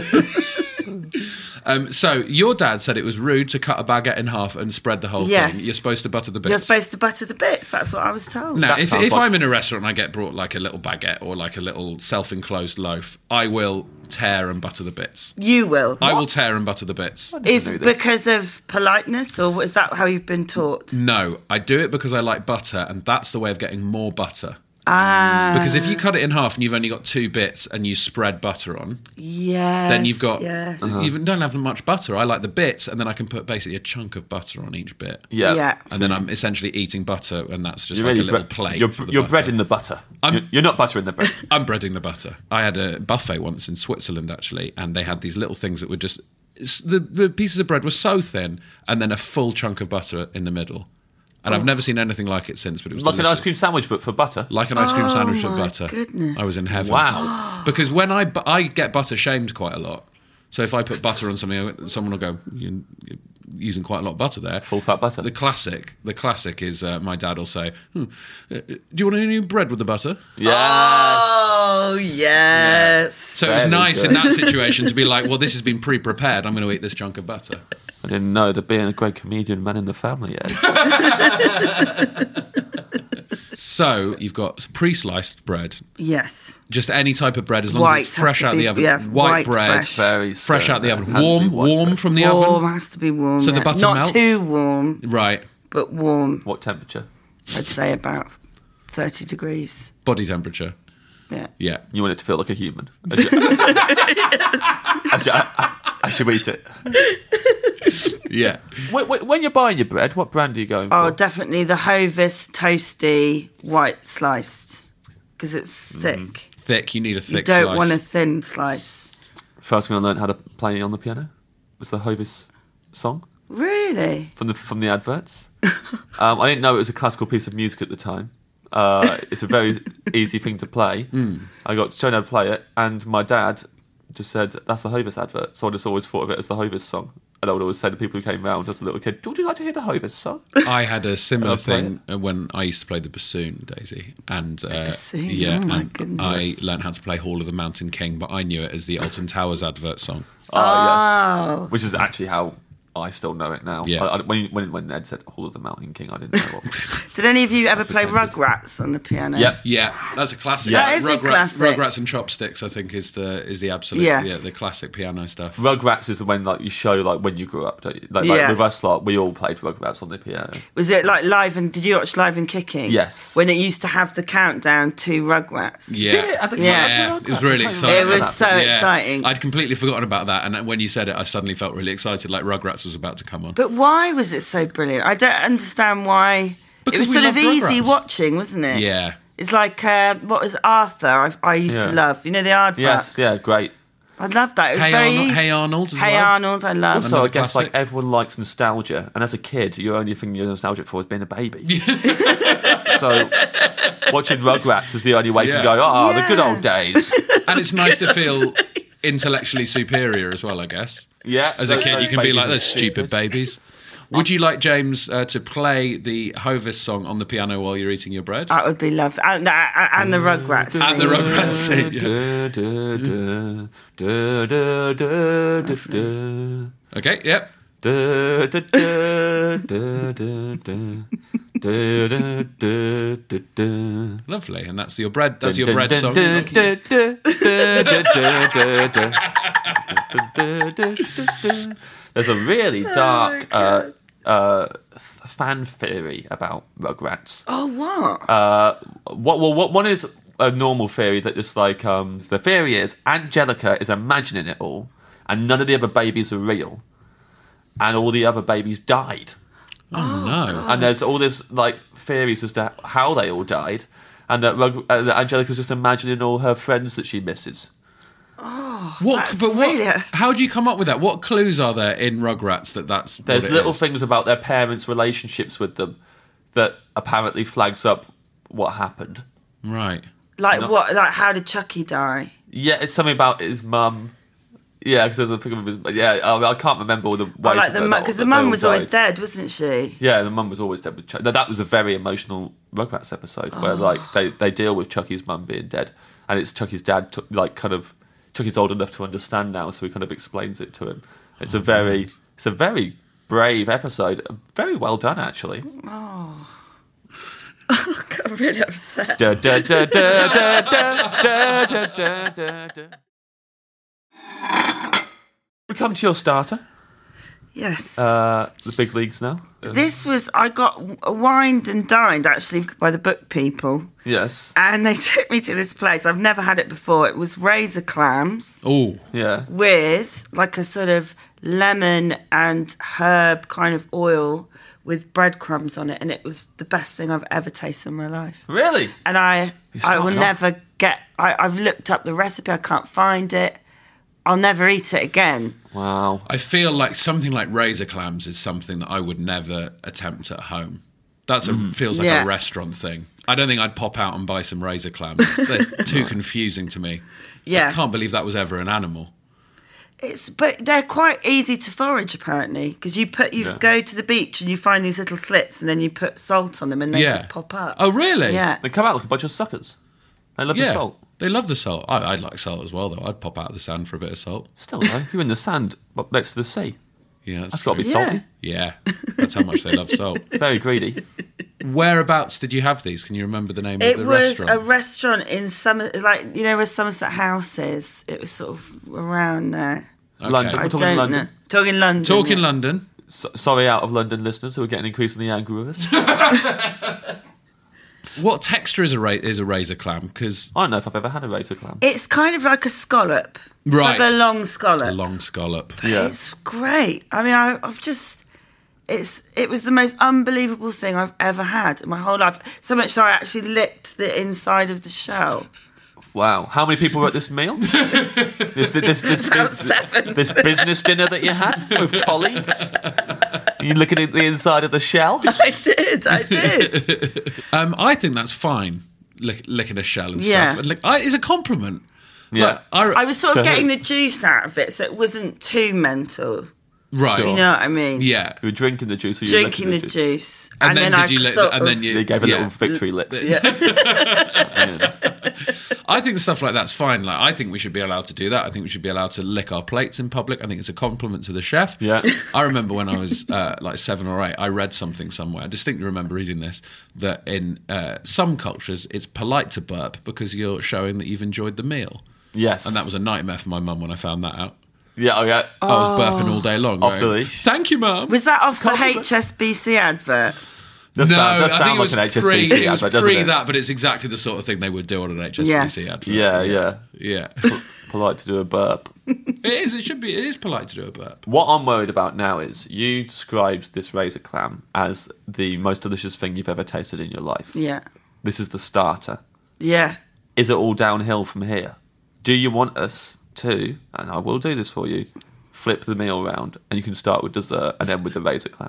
Um, so your dad said it was rude to cut a baguette in half and spread the whole Yes. thing. You're supposed to butter the bits. You're supposed to butter the bits. That's what I was told. Now, That if, sounds if like- I'm in a restaurant and I get brought like a little baguette or like a little self-enclosed loaf, I will tear and butter the bits. You will. I will tear and butter the bits. Is knew this. because of politeness, or is that how you've been taught? No, I do it because I like butter, and that's the way of getting more butter. Ah, Because if you cut it in half and you've only got two bits and you spread butter on, yes. then you've got yes. you don't have much butter. I like the bits, and then I can put basically a chunk of butter on each bit. Yeah. Yeah. And then I'm essentially eating butter, and that's just You're like really a little bre- plate. You're, for the you're butter. breading the butter. I'm- You're, you're not buttering the bread. I'm breading the butter. I had a buffet once in Switzerland, actually, and they had these little things that were just it's- the, the pieces of bread were so thin, and then a full chunk of butter in the middle. And I've never seen anything like it since, but it was Like an delicious. ice cream sandwich, but for butter. Like an ice cream sandwich with my butter. goodness. I was in heaven. Wow. Because when I bu- I get butter shamed quite a lot. So if I put butter on something, someone will go, "You're you're using quite a lot of butter there." Full fat butter. The classic, the classic is uh, my dad will say, hmm, uh, "Do you want any bread with the butter?" Yes. Oh yes. So it was Very nice good. in that situation to be like, "Well, this has been pre-prepared. I'm going to eat this chunk of butter." I didn't know that being a great comedian ran in the family yet. So you've got pre-sliced bread, Yes. just any type of bread as long White as it's has fresh to out be- the oven. yeah, white, white, bread, fresh. Very fresh stern out the there. oven, Has to be warm, white warm bread. from the Warm oven. has to be warm. So the yeah. butter Not melts? too warm, Right, but warm. What temperature? I'd say about thirty degrees. body temperature. Yeah. Yeah. You want it to feel like a human. As you, as you, as you eat it. Yeah. When, when you're buying your bread, what brand are you going Oh, for? definitely the Hovis toasty white sliced because it's thick. Thick. You need a thick You don't slice. want a thin slice. First thing I learned how to play on the piano was the Hovis song Really? from the from the adverts. um, I didn't know it was a classical piece of music at the time. Uh, it's a very easy thing to play. Mm. I got shown how to play it, and my dad just said, "That's the Hovis advert." So I just always thought of it as the Hovis song. And I would always say to people who came round as a little kid, "Would you like to hear the Hovis song?" I had a similar I'll play thing when I used to play the bassoon, Daisy, and uh, bassoon? yeah, Oh, my and goodness. I learned how to play Hall of the Mountain King, but I knew it as the Alton Towers advert song. Ah, Oh. yes. Which is actually how I still know it now. Yeah. I, I, when, when when Ned said Hall of the Mountain King, I didn't know what. Did any of you ever play Rugrats on the piano? Yep. Yeah, that's a classic. Yeah. That is a Rugrats, classic. Rugrats and Chopsticks, I think, is the is the absolute Yes. yeah the classic piano stuff. Rugrats is when like you show like when you grew up, don't you? Like, Yeah. like with us, like we all played Rugrats on the piano. Was it like Live and did you watch Live and Kicking? Yes. When it used to have the countdown to Rugrats. Yeah, Did it? At the Yeah. yeah, Rugrats? it was really I can't exciting. It remember was that. so Yeah. exciting. I'd completely forgotten about that, and when you said it, I suddenly felt really excited, like Rugrats was about to come on. But why was it so brilliant? I don't understand why. Because it was we sort of loved easy Rugrats. watching, wasn't it? Yeah. It's like, uh, what was Arthur? I, I used Yeah. to love. You know the advert? Yes, yeah, great. I loved that. It was Hey very Arnold, easy. Hey Arnold as Hey well. Arnold, I loved. Also, I Another guess classic. like everyone likes nostalgia, and as a kid, your only thing you're nostalgic for is being a baby. So watching Rugrats is the only way you Yeah. can go. Oh, the good Yeah. old days. And it's nice to feel intellectually superior as well, I guess. Yeah, As a those- kid, you those can be babies like, are those stupid babies. Would you like, James, uh, to play the Hovis song on the piano while you're eating your bread? That would be lovely. And, uh, and the Rugrats. And the thing. Rugrats thing, yeah. Da, da, da, da, da, da, da. Okay, yep. Da, da, da, da, da, da. Da, da, da, da, da. Lovely. And that's your bread. That's Dun, your bread dun, song. dun, dun, dun, dun, dun, dun, dun, dun. Dun, dun, dun, dun, dun. There's a really dark uh, uh, fan theory about Rugrats. Oh, what? Uh, what? Well, what one is a normal theory that just like um, the theory is Angelica is imagining it all, and none of the other babies are real, and all the other babies died. Oh, no. And there's all this like theories as to how they all died, and that, Rug- uh, that Angelica's just imagining all her friends that she misses. What, That's but what, really- how do you come up with that? What clues are there in Rugrats that that's what There's it little is? things about their parents' relationships with them that apparently flags up what happened. Right. Like not- what? Like how did Chucky die? Yeah, it's something about his mum. Yeah, because there's a thing of his. Yeah, I, I can't remember all the ways. Well, like the that- because that the they mum all was always died. dead, wasn't she? Yeah, the mum was always dead with Chucky. That was a very emotional Rugrats episode where Oh. like they, they deal with Chucky's mum being dead, and it's Chucky's dad t- like kind of Chucky's old enough to understand now, so he kind of explains it to him. It's a very it's a very brave episode, very well done actually. Oh. I got really upset. Da, da, da, da, da, da, da, da, da, da. We come to your starter. Yes. Uh, the big leagues now. This was I got wined and dined actually by the book people, Yes. and they took me to this place. I've never had it before. It was razor clams Oh, Yeah. with like a sort of lemon and herb kind of oil with breadcrumbs on it, and it was the best thing I've ever tasted in my life. Really? And I, You're I will starting off. never get. I, I've looked up the recipe. I can't find it. I'll never eat it again. Wow. I feel like something like razor clams is something that I would never attempt at home. That's a feels like Yeah. a restaurant thing. I don't think I'd pop out and buy some razor clams. They're too confusing to me. Yeah. I can't believe that was ever an animal. It's but they're quite easy to forage apparently because you put you Yeah. go to the beach and you find these little slits and then you put salt on them and they Yeah. just pop up. Oh, really? Yeah. They come out like a bunch of suckers. They love Yeah. the salt. They love the salt. I, I like salt as well, though. I'd pop out of the sand for a bit of salt. Still though, you're in the sand up next to the sea. Yeah, that's, That's got to true. be Yeah. salty. Yeah, that's how much they love salt. Very greedy. Whereabouts did you have these? Can you remember the name It of the was restaurant? a restaurant in Somer, like you know where Somerset House is. It was sort of around there. Okay. London. I We're talking don't London. know. Talking London. Talking yeah. London. So, sorry, out of London listeners who are getting increasingly angry with us. What texture is a ra- is a razor clam? Because I don't know if I've ever had a razor clam. It's kind of like a scallop. Right. It's like a long scallop. a long scallop. Yeah. It's great. I mean, I, I've just... It's It was the most unbelievable thing I've ever had in my whole life. So much so I actually licked the inside of the shell. Wow. How many people were at this meal? this, this, this, About this, seven. this business dinner that you had with colleagues? Are you looking at the inside of the shell? I did, I did. Um, I think that's fine, lick, licking a shell and Yeah. stuff. And lick, I, it's a compliment. Yeah. Like, I, I was sort of So- getting the juice out of it, so it wasn't too mental. right. You know what I mean? Yeah. You were drinking the juice or you were Drinking licking the the juice. And, then, I did you lick? sort And then of- you They gave a yeah. little victory lip. Yeah. I think stuff like that's fine. Like, I think we should be allowed to do that. I think we should be allowed to lick our plates in public. I think it's a compliment to the chef. Yeah. I remember when I was uh, like seven or eight, I read something somewhere. I distinctly remember reading this, that in uh, some cultures it's polite to burp because you're showing that you've enjoyed the meal. Yes. And that was a nightmare for my mum when I found that out. Yeah, oh, yeah. I was burping all day long. Off the going, leash. Thank you, mum. Was that off the H S B C advert? Does no, sound, does I sound think it was like an H S pre, B C it was advert, doesn't pre it? that, but it's exactly the sort of thing they would do on an H S B C Yes. advert. Yeah, yeah. Yeah. Polite to do a burp. It is. It should be. It is polite to do a burp. What I'm worried about now is you described this razor clam as the most delicious thing you've ever tasted in your life. Yeah. This is the starter. Yeah. Is it all downhill from here? Do you want us to, and I will do this for you, flip the meal round and you can start with dessert and end with the razor clam?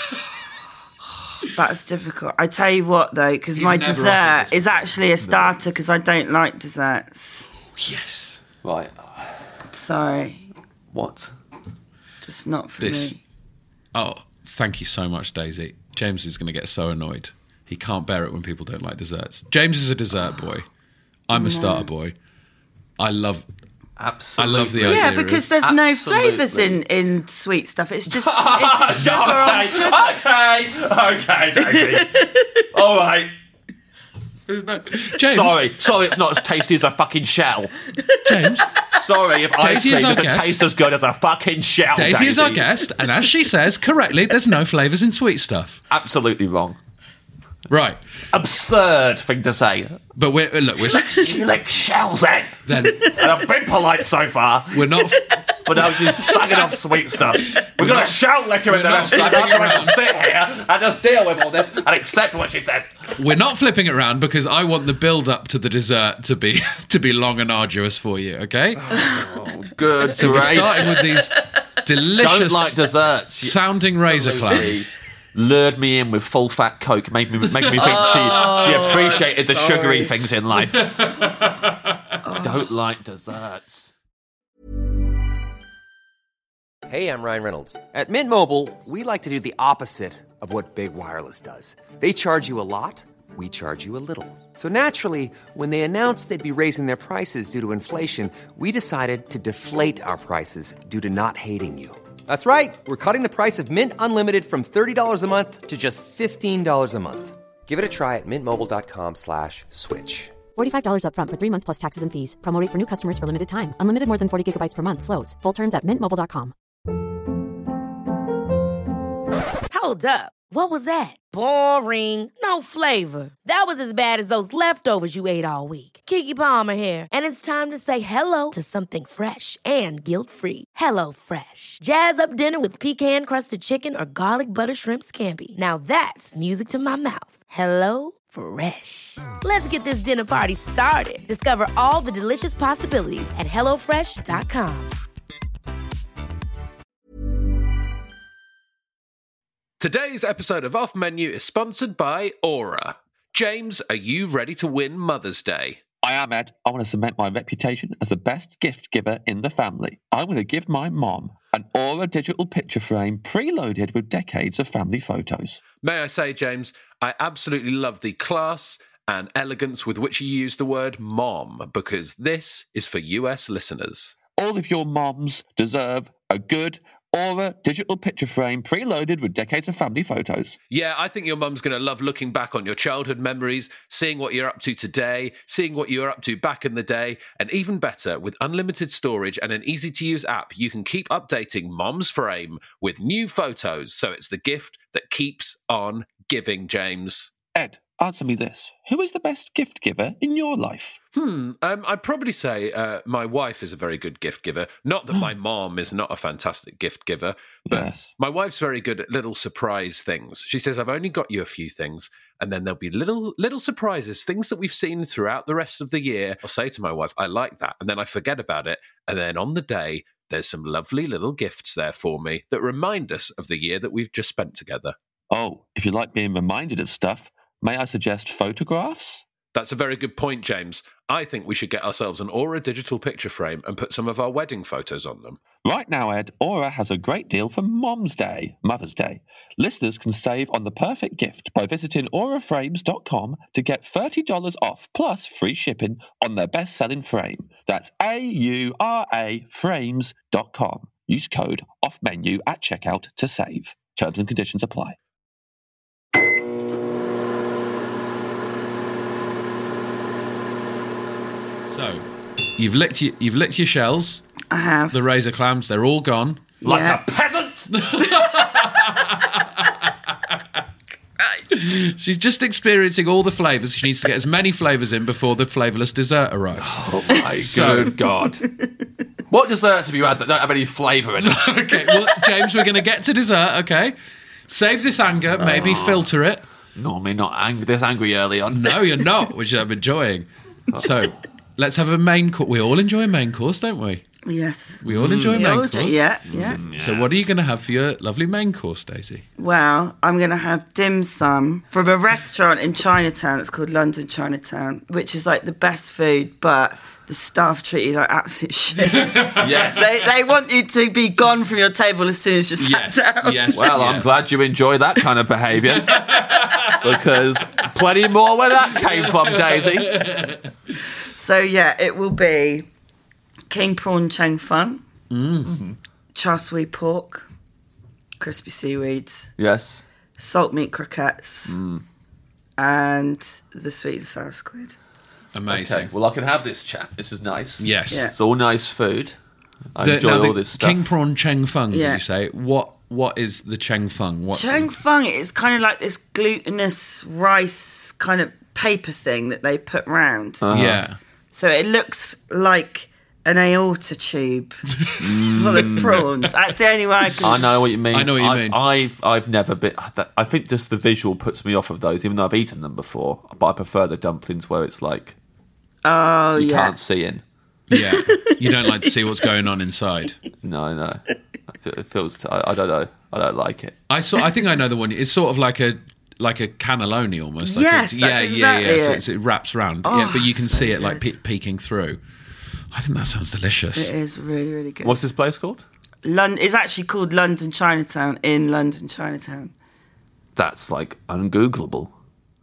That's difficult. I tell you what, though, because He's my never offered dessert this is actually a starter because I don't like desserts. Yes. Right. Sorry. What? Just not for This. me. Oh, thank you so much, Daisy. James is going to get so annoyed. He can't bear it when people don't like desserts. James is a dessert boy. I'm a starter boy. I love. Absolutely. I love the idea. Yeah, because there's no Absolutely. flavours in, in sweet stuff. It's just, it's just sugar on sugar. Okay, okay, Daisy. All right. James, Sorry, sorry, it's not as tasty as a fucking shell. James. Sorry if ice Daisy is cream our doesn't guest. taste as good as a fucking shell. Daisy Daisy is our guest, and as she says correctly, there's no flavours in sweet stuff. Absolutely wrong. Right. Absurd thing to say. But we're look, we're She licks shells, Ed. then And I've been polite so far, we're not. but now she's slagging off sweet stuff. We've got a shell licker in we're the not next time. flipping I'm going around. to sit here and just deal with all this and accept what she says. We're not flipping it around because I want the build up to the dessert to be to be long and arduous for you. Okay. Oh, good. So we're starting with these delicious Don't like desserts. You sounding razor absolutely clams. lured me in with full fat Coke, made me make me think she she appreciated the sorry. sugary things in life. Don't like desserts. Hey, I'm Ryan Reynolds. At Mint Mobile, we like to do the opposite of what Big Wireless does. They charge you a lot, we charge you a little. So naturally, when they announced they'd be raising their prices due to inflation, we decided to deflate our prices due to not hating you. That's right. We're cutting the price of Mint Unlimited from thirty dollars a month to just fifteen dollars a month. Give it a try at mintmobile.com slash switch. forty-five dollars up front for three months plus taxes and fees. Promo rate for new customers for limited time. Unlimited more than forty gigabytes per month. Slows full terms at mint mobile dot com. Hold up. What was that? Boring. No flavor. That was as bad as those leftovers you ate all week. Keke Palmer here, and it's time to say hello to something fresh and guilt-free. Hello Fresh. Jazz up dinner with pecan-crusted chicken or garlic butter shrimp scampi. Now that's music to my mouth. Hello Fresh. Let's get this dinner party started. Discover all the delicious possibilities at hello fresh dot com. Today's episode of Off Menu is sponsored by Aura. James, are you ready to win Mother's Day? I am, Ed. I want to cement my reputation as the best gift giver in the family. I'm going to give my mom an Aura digital picture frame preloaded with decades of family photos. May I say, James, I absolutely love the class and elegance with which you use the word mom, because this is for U S listeners. All of your moms deserve a good Aura digital picture frame preloaded with decades of family photos. Yeah, I think your mum's going to love looking back on your childhood memories, seeing what you're up to today, seeing what you were up to back in the day, and even better, with unlimited storage and an easy-to-use app, you can keep updating Mom's Frame with new photos, so it's the gift that keeps on giving, James. Ed, answer me this. Who is the best gift giver in your life? Hmm. Um, I'd probably say uh, my wife is a very good gift giver. Not that my mom is not a fantastic gift giver, but Yes. my wife's very good at little surprise things. She says, I've only got you a few things, and then there'll be little little surprises, things that we've seen throughout the rest of the year. I'll say to my wife, I like that, and then I forget about it, and then on the day, there's some lovely little gifts there for me that remind us of the year that we've just spent together. Oh, if you like being reminded of stuff, may I suggest photographs? That's a very good point, James. I think we should get ourselves an Aura digital picture frame and put some of our wedding photos on them. Right now, Ed, Aura has a great deal for Mom's Day, Mother's Day. Listeners can save on the perfect gift by visiting aura frames dot com to get thirty dollars off plus free shipping on their best-selling frame. That's A U R A frames dot com. Use code OFFMENU at checkout to save. Terms and conditions apply. So, you've licked your, you've licked your shells. I have. The razor clams, they're all gone. Like Yeah. a peasant! She's just experiencing all the flavours. She needs to get as many flavours in before the flavourless dessert arrives. Oh my So- good God. What desserts have you had that don't have any flavour in them? Okay, well, James, we're going to get to dessert, okay? Save this anger, maybe filter it. Normally not angry, this angry early on. No, you're not, which I'm enjoying. So, let's have a main course. We all enjoy a main course, don't we? Yes. We all enjoy a We main all course. do, yeah, yeah. So, what are you going to have for your lovely main course, Daisy? Well, I'm going to have dim sum from a restaurant in Chinatown. It's called London Chinatown, which is like the best food, but the staff treat you like absolute shit. Yes. they, they want you to be gone from your table as soon as you sat Yes, down. yes. Well, I'm yes. glad you enjoy that kind of behaviour. Because plenty more where that came from, Daisy. So, yeah, it will be king prawn cheng fung, Mm. char siu pork, crispy seaweed, Yes. salt meat croquettes, and the sweet and sour squid. Amazing. Okay, well, I can have this chat. This is nice. Yes. Yeah. It's all nice food. I The- enjoy now, the all this stuff. King prawn cheng fung, Yeah. did you say? What What is the cheng fung? What's Cheng fung is kind of like this glutinous rice kind of paper thing that they put round. Yeah. So it looks like an aorta tube full of prawns. That's the only way I can... I know what you mean. I know what you I've, mean. I've I've never been. I think just the visual puts me off of those, even though I've eaten them before. But I prefer the dumplings where it's like Oh, you yeah. can't see in. Yeah. You don't like to see what's going on inside. No, no. It feels. I, I don't know. I don't like it. I saw. I think I know the one. It's sort of like a like a cannelloni almost. Like Yes, it's, that's yeah, exactly yeah, yeah. So it. it's, it wraps around. Oh, yeah, but you can so see it like good. pe- peeking through. I think that sounds delicious. It is really, really good. What's this place called? Lon- it's actually called London Chinatown in London Chinatown. That's like ungoogleable.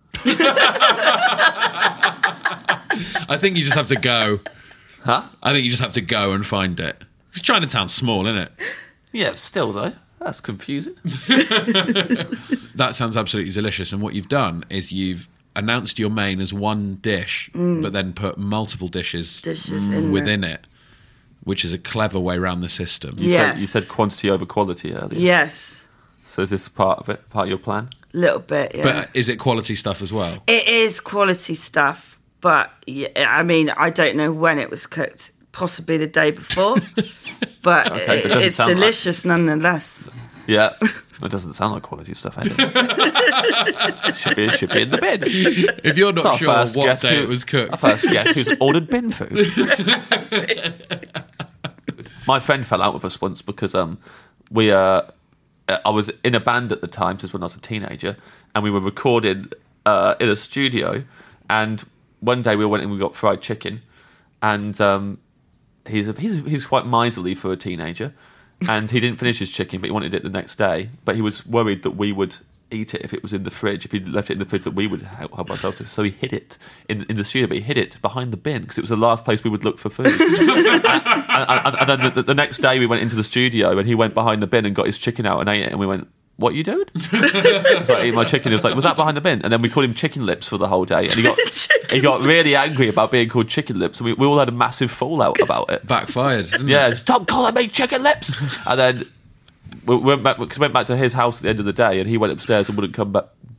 I think you just have to go. Huh? I think you just have to go and find it. 'Cause Chinatown's small, isn't it? Yeah, still though. That's confusing. That sounds absolutely delicious. And what you've done is you've announced your main as one dish, but then put multiple dishes, Dishes in within it, which is a clever way around the system. You Yes. said you said quantity over quality earlier. Yes, So is this part of it? Part of your plan? a little bit, yeah. But is it quality stuff as well? It is quality stuff, but yeah, I mean, I don't know when it was cooked. Possibly the day before, but Okay, it- that doesn't it's sound like- delicious nonetheless. Yeah. It doesn't sound like quality stuff, anyway. should be should be in the bin. If you're It's not our sure first what guest day who- it was cooked. Our first guest who's ordered bin food. My friend fell out with us once because um we uh I was in a band at the time, just when I was a teenager, and we were recording uh, in a studio. And one day we went and we got fried chicken, and um, he's a, he's he's quite miserly for a teenager, and he didn't finish his chicken, but he wanted it the next day. But he was worried that we would eat it if it was in the fridge, if he left it in the fridge, that we would help, help ourselves to. So he hid it in in the studio, but he hid it behind the bin because it was the last place we would look for food. and, and, and then the, the next day we went into the studio and he went behind the bin and got his chicken out and ate it, and we went, "What are you doing?" So I ate my chicken. He was like, "Was that behind the bin?" And then we called him Chicken Lips for the whole day, and he got he got really angry about being called Chicken Lips, and we, we all had a massive fallout about it. Backfired, didn't Yeah, it? stop calling me Chicken Lips. And then we went back because we went back to his house at the end of the day, and he went upstairs and wouldn't come back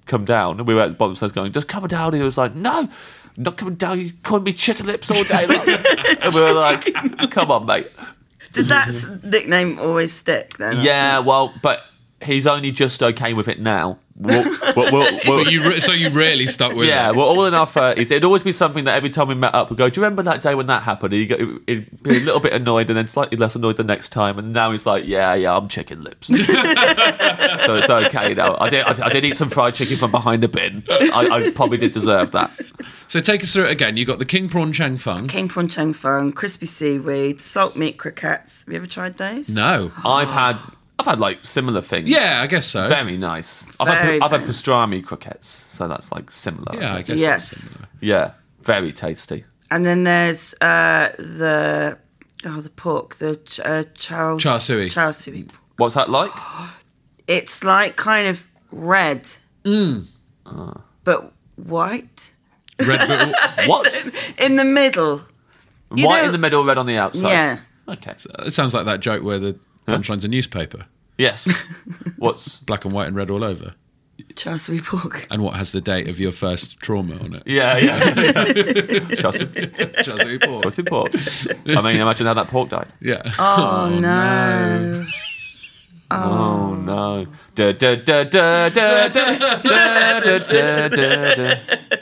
come down, and we were at the bottom stairs going, just come down. And he was like, no, not coming down. You calling me chicken lips all day long. And we were like, come on, mate. Did that s- nickname always stick then? Yeah, well, but he's only just okay with it now. We'll, we'll, we'll, we'll, But you, re- so you really stuck with yeah, it. we're all in our thirties. It'd always be something that every time we met up, we'd go, do you remember that day when that happened? And he'd, go, he'd be a little bit annoyed and then slightly less annoyed the next time. And now he's like, yeah, yeah, I'm chicken lips. So it's okay now. I did, I, I did eat some fried chicken from behind a bin. I, I probably did deserve that. So take us through it again. You got the king prawn chang fung. King prawn chang fung, crispy seaweed, salt meat croquettes. Have you ever tried those? No. I've had... I've had like similar things. Yeah, I guess so. Very nice. I've Very, had I've had very- pastrami croquettes, so that's like similar. Yeah, I guess Yes. that's similar. Yeah, very tasty. And then there's uh, the oh the pork, the ch- uh, chow Char siu. Char siu. What's that like? It's like kind of red, Mm. but white Red Bull. What? in the middle. You White know- in the middle, red on the outside. Yeah. Okay. It sounds like that joke where the punchline's a newspaper. Yes. What's? Black and white and red all over. Char siu pork. And what has the date of your first trauma on it? Yeah, yeah. Trust me. Char siu pork. What's in pork? I mean, imagine how that pork died. Yeah. Oh, no. Oh no. Da da da da da da da da da da da.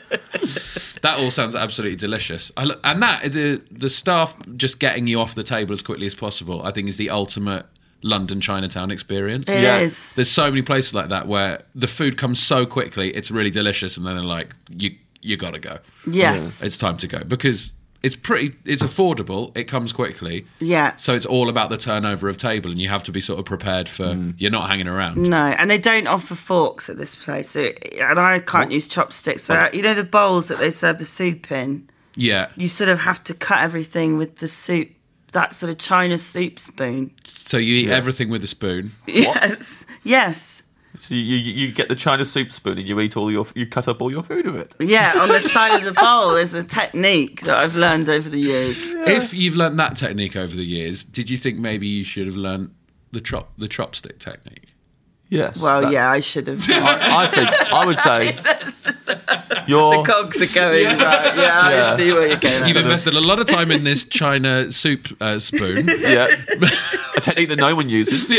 That all sounds absolutely delicious. I lo- and that, the the staff just getting you off the table as quickly as possible, I think is the ultimate London Chinatown experience. It Yeah. is. There's so many places like that where the food comes so quickly, it's really delicious, and then they're like, you you got to go. Yes. It's time to go because it's pretty, it's affordable, it comes quickly. Yeah. So it's all about the turnover of table, and you have to be sort of prepared for, you're not hanging around. No, and they don't offer forks at this place, so, and I can't use chopsticks. So you know the bowls that they serve the soup in. Yeah. You sort of have to cut everything with the soup, that sort of China soup spoon. So you eat everything with a spoon. Yes, yes, So you, you you get the China soup spoon and you eat all your you cut up all your food with it. yeah. On the side of the bowl is a technique that I've learned over the years. If you've learnt that technique over the years, did you think maybe you should have learnt the chop the chopstick technique? Yes. Well, that's- yeah, I should have. I, I think I would say the your cogs are going right. Yeah, Yeah. I see where you're going. You've at. invested a lot of time in this China soup uh, spoon. yeah a technique that no one uses.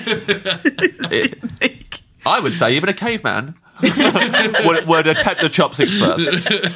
It- I would say even a caveman would, would attempt the chopsticks first.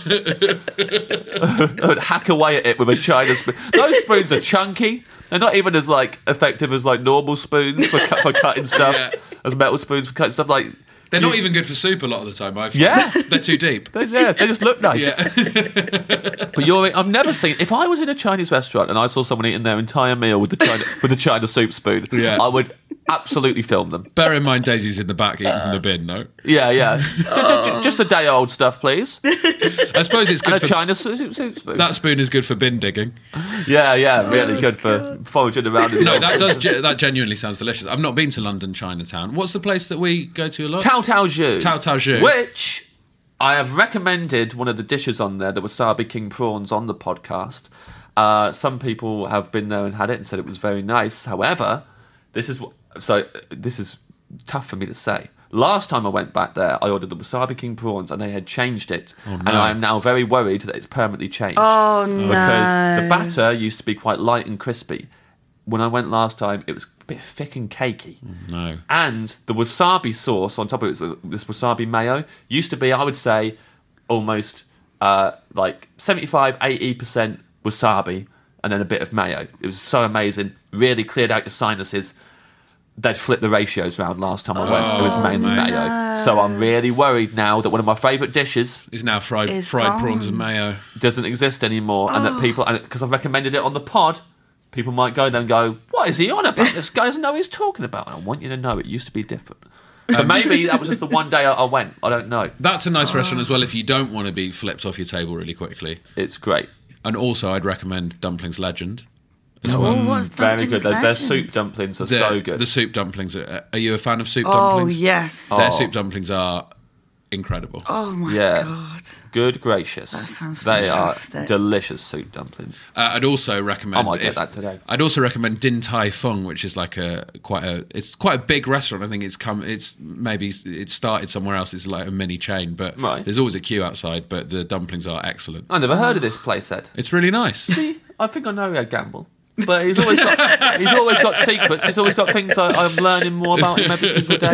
Would hack away at it with a China spoon. Those spoons are chunky. They're not even as like effective as like normal spoons for, cut, for cutting stuff. Yeah. As metal spoons for cutting stuff. Like They're you- not even good for soup a lot of the time, I find. Yeah. They're too deep. They, yeah, they just look nice. Yeah. But you're, I've never seen. If I was in a Chinese restaurant and I saw someone eating their entire meal with the China with the China soup spoon, Yeah. I would absolutely film them. Bear in mind Daisy's in the back eating from the bin, though. Yeah, yeah. Just- Just the day old stuff, please. I suppose it's And good a for... China soup, soup spoon. That spoon is good for bin digging. Yeah, yeah, really good for foraging around. In No, the that does. ge- That genuinely sounds delicious. I've not been to London Chinatown. What's the place that we go to a lot? Tao Tao Zhu. Tao Tao Zhu. Which I have recommended one of the dishes on there, the wasabi king prawns, on the podcast. Uh, some people have been there and had it and said it was very nice. However, this is what, so this is tough for me to say. Last time I went back there, I ordered the wasabi king prawns and they had changed it, and I am now very worried that it's permanently changed. Oh, no. Because the batter used to be quite light and crispy. When I went last time, it was a bit thick and cakey. No. And the wasabi sauce on top of it, was this wasabi mayo, used to be, I would say, almost uh, like seventy-five, eighty percent wasabi and then a bit of mayo. It was so amazing. Really cleared out your sinuses. They'd flipped the ratios round last time I went. It was mainly mate. mayo. So I'm really worried now that one of my favourite dishes Is now fried It's fried gone. prawns and mayo. doesn't exist anymore, and that people, and because I've recommended it on the pod, people might go there and go, "What is he on about? This guy doesn't know what he's talking about." And I want you to know it used to be different. So maybe that was just the one day I, I went. I don't know. That's a nice restaurant as well if you don't want to be flipped off your table really quickly. It's great, And also, I'd recommend Dumplings Legend. as Oh, well. what's very Dumplings good. Their, their Legend? soup dumplings are The- so good. The soup dumplings. Are, are you a fan of soup Oh dumplings? yes. Their Oh. soup dumplings are incredible. Oh my Yeah. god. Good gracious. That sounds They fantastic. are delicious soup dumplings. Uh, I'd also recommend. I might get if- that today. I'd also recommend Din Tai Fung, which is like a quite a it's quite a big restaurant. I think it's come. It's maybe it started somewhere else. It's like a mini chain, but Right. there's always a queue outside. But the dumplings are excellent. I never heard of this place, Ed. It's really nice. See, I think I know Ed Gamble. But he's always got he's always got secrets. He's always got things I, I'm learning more about him every single day.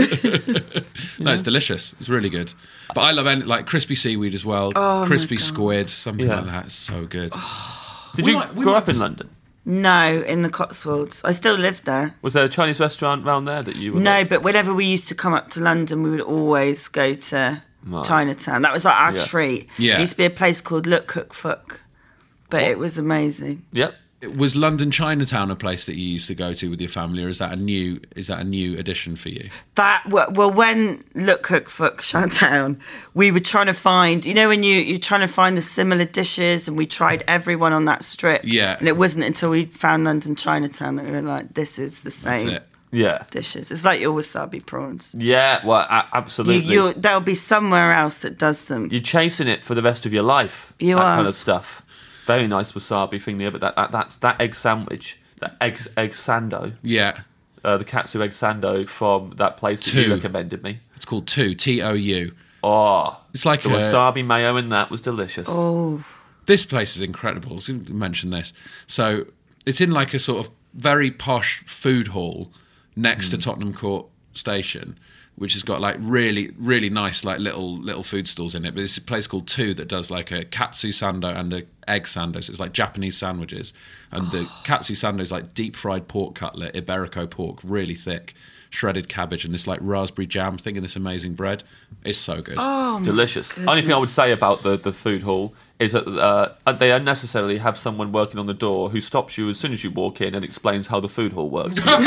No, it's delicious. It's really good. But I love any, like crispy seaweed as well. Oh, my crispy God. squid, something Yeah. like that. It's so good. Did We you might- we grow might up in just- London? No, in the Cotswolds. I still live there. Was there a Chinese restaurant round there that you were? No, like- but whenever we used to come up to London, we would always go to Right. Chinatown. That was like our Yeah. treat. Yeah. There used to be a place called Look Cook Fook, but it was amazing. Yep. Was London Chinatown a place that you used to go to with your family, or is that a new is that a new addition for you? That well, well, when Look Cook Fook shut down, we were trying to find, you know, when you you're trying to find the similar dishes, and we tried everyone on that strip. Yeah. And it wasn't until we found London Chinatown that we were like, this is the That's same it. Yeah. dishes. It's like your wasabi prawns. Yeah. Well, a- You, absolutely. you, there'll be somewhere else that does them. You're chasing it for the rest of your life. You that are. kind of stuff. Very nice wasabi thing there, but that, that that's that egg sandwich, that egg egg sando, Yeah, uh, the katsu egg sando from that place that Two. you recommended me. it's called Two T O U. Oh, It's like the a- wasabi mayo in that was delicious. Oh, This place is incredible. I was going to mention this. So it's in like a sort of very posh food hall next to Tottenham Court Station, which has got like really, really nice like little little food stalls in it. But it's a place called Two that does like a katsu sando and a egg sando. So it's like Japanese sandwiches. And the katsu sando is like deep fried pork cutlet, Iberico pork, really thick, shredded cabbage, and this like raspberry jam thing in this amazing bread. It's so good. oh, Delicious. Only thing I would say about the, the food hall is that uh, they unnecessarily have someone working on the door who stops you as soon as you walk in and explains how the food hall works, which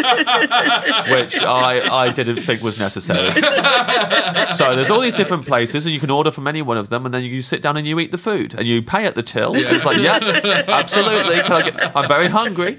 I, I didn't think was necessary. So there's all these different places, and you can order from any one of them, and then you sit down and you eat the food, and you pay at the till. And it's like, yeah, absolutely. Can I get, I'm very hungry.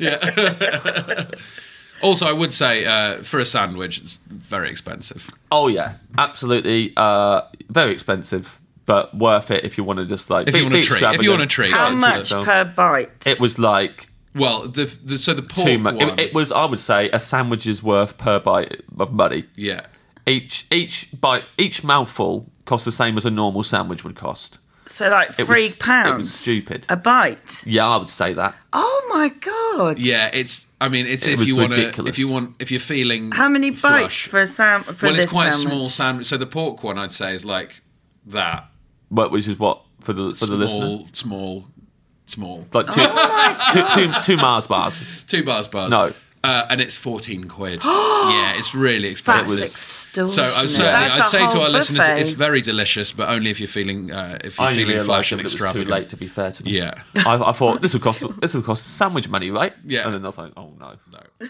Also, I would say uh, for a sandwich, it's very expensive. Oh yeah, absolutely. Uh, very expensive, but worth it if you want to just like If be, you want a be treat. If you want a extravagant. treat. how Yeah, much so- per bite? It was like Well, the, the so the pork too much. one. It, it was, I would say, a sandwich's worth per bite of money. yeah. Each each bite, each mouthful cost the same as a normal sandwich would cost. So like It three was- it pounds. was stupid. A bite. Yeah, I would say that. Oh my god. Yeah, it's. I mean, it's It if was you want to. ridiculous. If you want, if you're feeling. How many bites flush. for a sam for Well, this it's quite sandwich? a small sandwich. So the pork one, I'd say, is like that. But which is what for the for small, the listener, small, small. like two, two, two, two Mars bars. Two bars, bars. No. Uh, and it's fourteen quid. Yeah, it's really expensive. That's was- extortionate. So I certainly, That's I'd a say to whole our listeners, buffet. it's very delicious, but only if you're feeling uh, if you're I feeling realised flush that and it was too extravagant. late to be fair to me. Yeah. I, I thought this would cost this would cost sandwich money, right? Yeah. And then I was like, oh no, No.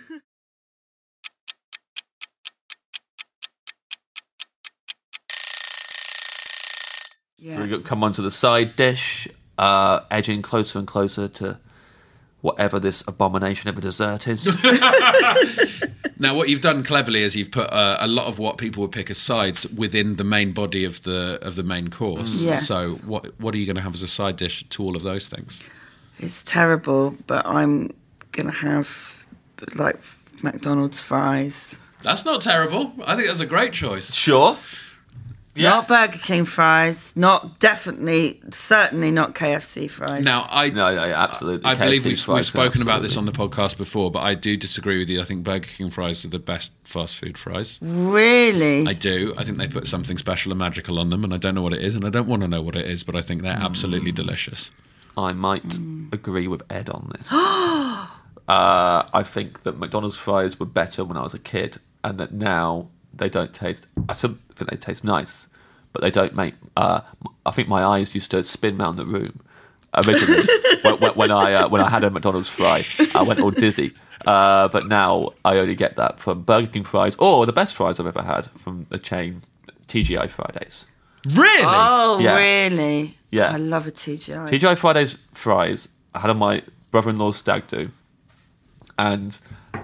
Yeah. So we got come on to the side dish, uh, edging closer and closer to whatever this abomination of a dessert is. Now, what you've done cleverly is you've put uh, a lot of what people would pick as sides within the main body of the of the main course. Yes. So, what what are you going to have as a side dish to all of those things? It's terrible, but I'm gonna have like McDonald's fries. That's not terrible. I think that's a great choice. Sure. Yeah. Not Burger King fries. Not definitely, certainly not K F C fries. Now, I No, no, yeah, absolutely. I K F C believe we've, fries, we've spoken about absolutely. this on the podcast before, but I do disagree with you. I think Burger King fries are the best fast food fries. Really? I do. I think they put something special and magical on them, and I don't know what it is, and I don't want to know what it is, but I think they're absolutely delicious. I might agree with Ed on this. uh, I think that McDonald's fries were better when I was a kid, and that now they don't taste. I still think they taste nice, but they don't make. Uh, I think my eyes used to spin round the room originally when, when, when I uh, when I had a McDonald's fry. I went all dizzy. Uh, but now I only get that from Burger King fries, or the best fries I've ever had from the chain T G I Fridays. Really? Oh, Yeah. really? Yeah. I love a T G I. T G I Fridays fries I had on my brother-in-law's stag do, and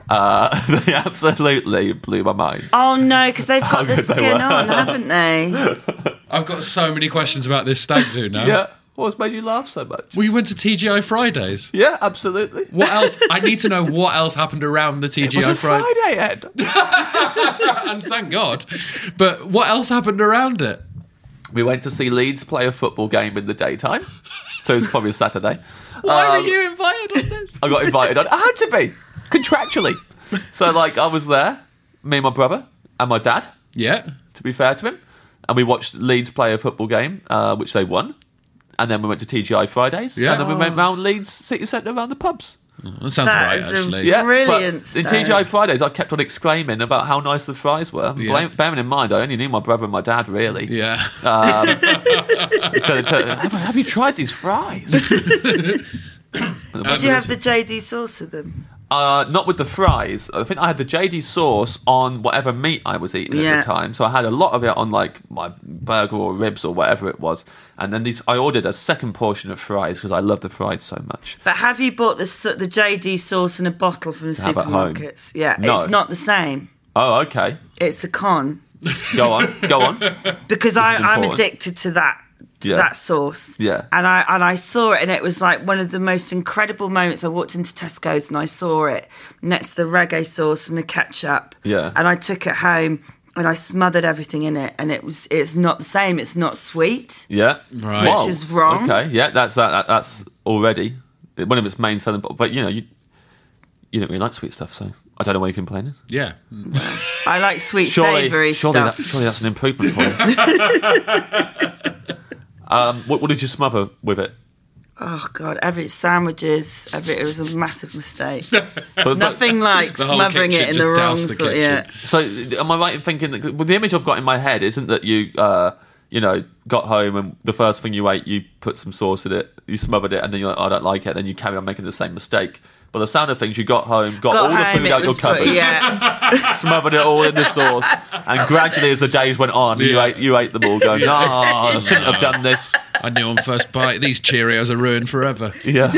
Uh, they absolutely blew my mind. Oh no, because they've How got the good they skin were. on, haven't they? I've got so many questions about this stag do now. Yeah. What's made you laugh so much? We went to T G I Fridays. Yeah, absolutely. What else? I need to know what else happened around the T G I It was a Friday. Friday, Ed. And thank God. But what else happened around it? We went to see Leeds play a football game in the daytime. So it was probably a Saturday. Why Um, were you invited on this? I got invited on. I had to be, contractually. So, like, I was there, me and my brother, and my dad, Yeah. to be fair to him. And we watched Leeds play a football game, uh, which they won. And then we went to T G I Fridays. Yeah. And then we went round Leeds City Centre around the pubs. That sounds That right, is a- actually. Yeah, Brilliant but in stuff. T G I Fridays, I kept on exclaiming about how nice the fries were. Yeah. Blame, bearing in mind, I only knew my brother and my dad, really. Yeah. To- to- have, have you tried these fries? Did you have the J D sauce with them? Uh, not with the fries. I think I had the J D sauce on whatever meat I was eating Yeah. at the time. So I had a lot of it on like my burger or ribs or whatever it was. And then these, I ordered a second portion of fries because I love the fries so much. But have you bought the s- the J D sauce in a bottle from the To have at home? supermarkets? Yeah, No. it's not the same. Oh, okay. It's a con Go on. Go on. because I, is I'm important. addicted to that to Yeah. that sauce. Yeah. and I and I saw it, and it was like one of the most incredible moments. I walked into Tesco's and I saw it next to the reggae sauce and the ketchup. Yeah. and I took it home and I smothered everything in it, and it was it's not the same. It's not sweet. Yeah. Right. Whoa. Which is wrong. Okay. Yeah, that's that, that. That's already one of its main selling. But you know, you you don't really like sweet stuff, so I don't know why you're complaining. Yeah. I like sweet Surely, savoury surely, stuff. that, surely that's an improvement for you. um, what, what did you smother with it? Oh God! Every sandwiches, every it was a massive mistake. But- but- Nothing like The whole smothering it kitchen in the just wrong doused the sort. Yeah, kitchen. So, am I right in thinking that well, the image I've got in my head isn't that you, uh, you know, got home and the first thing you ate, you put some sauce in it, you smothered it, and then you're like, oh, I don't like it, then you carry on making the same mistake. But the sound of things, you got home, got, Got all home, the food it out your was put- cupboard, yeah. smothered it all in the sauce, and gradually, as the days went on, you Yeah. ate you ate them all, going, no, I shouldn't have done this. I knew on first bite, these Cheerios are ruined forever. Yeah.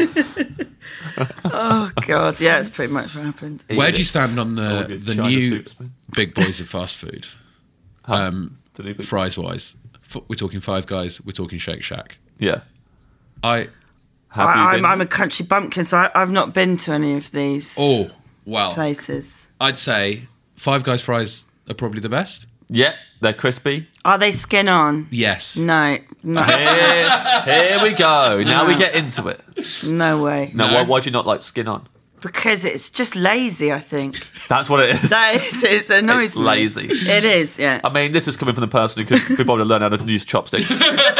Oh God! Yeah, it's pretty much what happened. Where do you stand on Or the, good the China new soup spoon. big boys of fast food? Um, The new big- fries wise. F- We're talking Five Guys, we're talking Shake Shack. Yeah. I. Have I, you I'm, been? I'm a country bumpkin, so I, I've not been to any of these Oh, well. places. I'd say Five Guys fries are probably the best. Yeah, they're crispy. Are they skin on? Yes. No, no, Here, here we go. Now we get into it. no way. Now, No. why, why do you not like skin on? Because it's just lazy. I think That's what it is. that is. It annoys It's me. lazy. It is. Yeah. I mean, this is coming from the person who could be bothered to learn how to use chopsticks.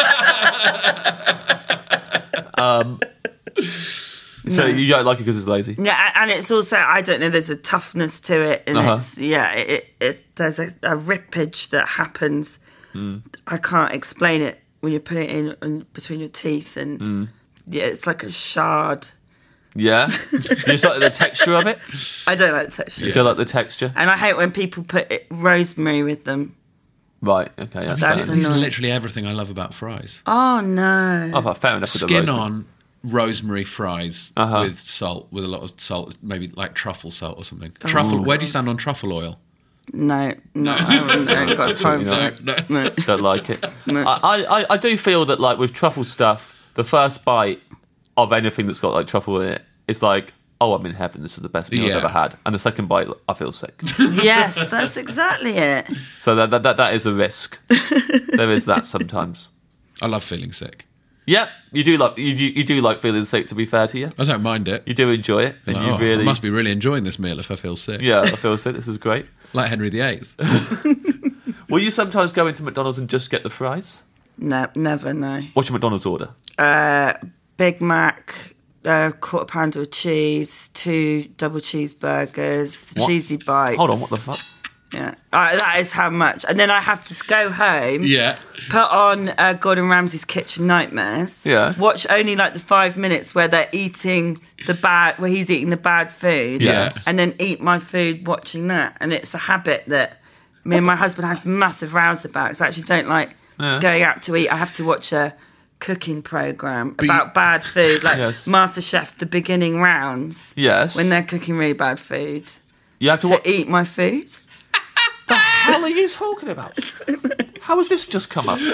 um, so you don't like it because it's lazy? Yeah, and it's also I don't know. There's a toughness to it, and Uh-huh. it's yeah. It, it there's a, a rippage that happens. Mm. I can't explain it when you put it in, in between your teeth, and Mm. yeah, it's like a shard. Yeah? You just like the texture of it? I don't like the texture, You don't like the texture? and I hate when people put it, rosemary with them. Right, okay. That's That's fair. a- These are annoying. literally everything I love about fries. Oh no! Oh, fair enough with the Skin rosemary. on rosemary fries Uh-huh. with salt, with a lot of salt, maybe like truffle salt or something. Truffle. Where do you stand on truffle oil? No, no, I haven't, I haven't got time for No, it. no. No. Don't like it. I, I, I do feel that, like, with truffle stuff, the first bite of anything that's got, like, truffle in it is like, oh, I'm in heaven. This is the best meal Yeah. I've ever had. And the second bite, I feel sick. Yes, that's exactly it. So that, that, that, that is a risk. There is that sometimes. I love feeling sick. Yeah, you do like you do, you do like feeling sick. To be fair to you, I don't mind it. you do enjoy it, and Like, you oh, really I must be really enjoying this meal if I feel sick. yeah. I feel sick. This is great. Like Henry the Eighth. Will you sometimes go into McDonald's and just get the fries? No, never. No. What's your McDonald's order? Uh, Big Mac, uh, quarter pounder of cheese, two double cheeseburgers, What? cheesy bites. Hold on, what the fuck? Yeah, uh, that is how much. And then I have to go home. Yeah. Put on uh, Gordon Ramsay's Kitchen Nightmares. Yeah. Watch only like the five minutes where they're eating the bad, where he's eating the bad food. Yeah. And then eat my food watching that. And it's a habit that me and my husband have massive rows about. Because I actually don't like Yeah. going out to eat. I have to watch a cooking program But about you- bad food, like Yes. MasterChef, the beginning rounds. Yes. When they're cooking really bad food. You have to, to what? eat my food. The hell are you talking about? How has this just come up? I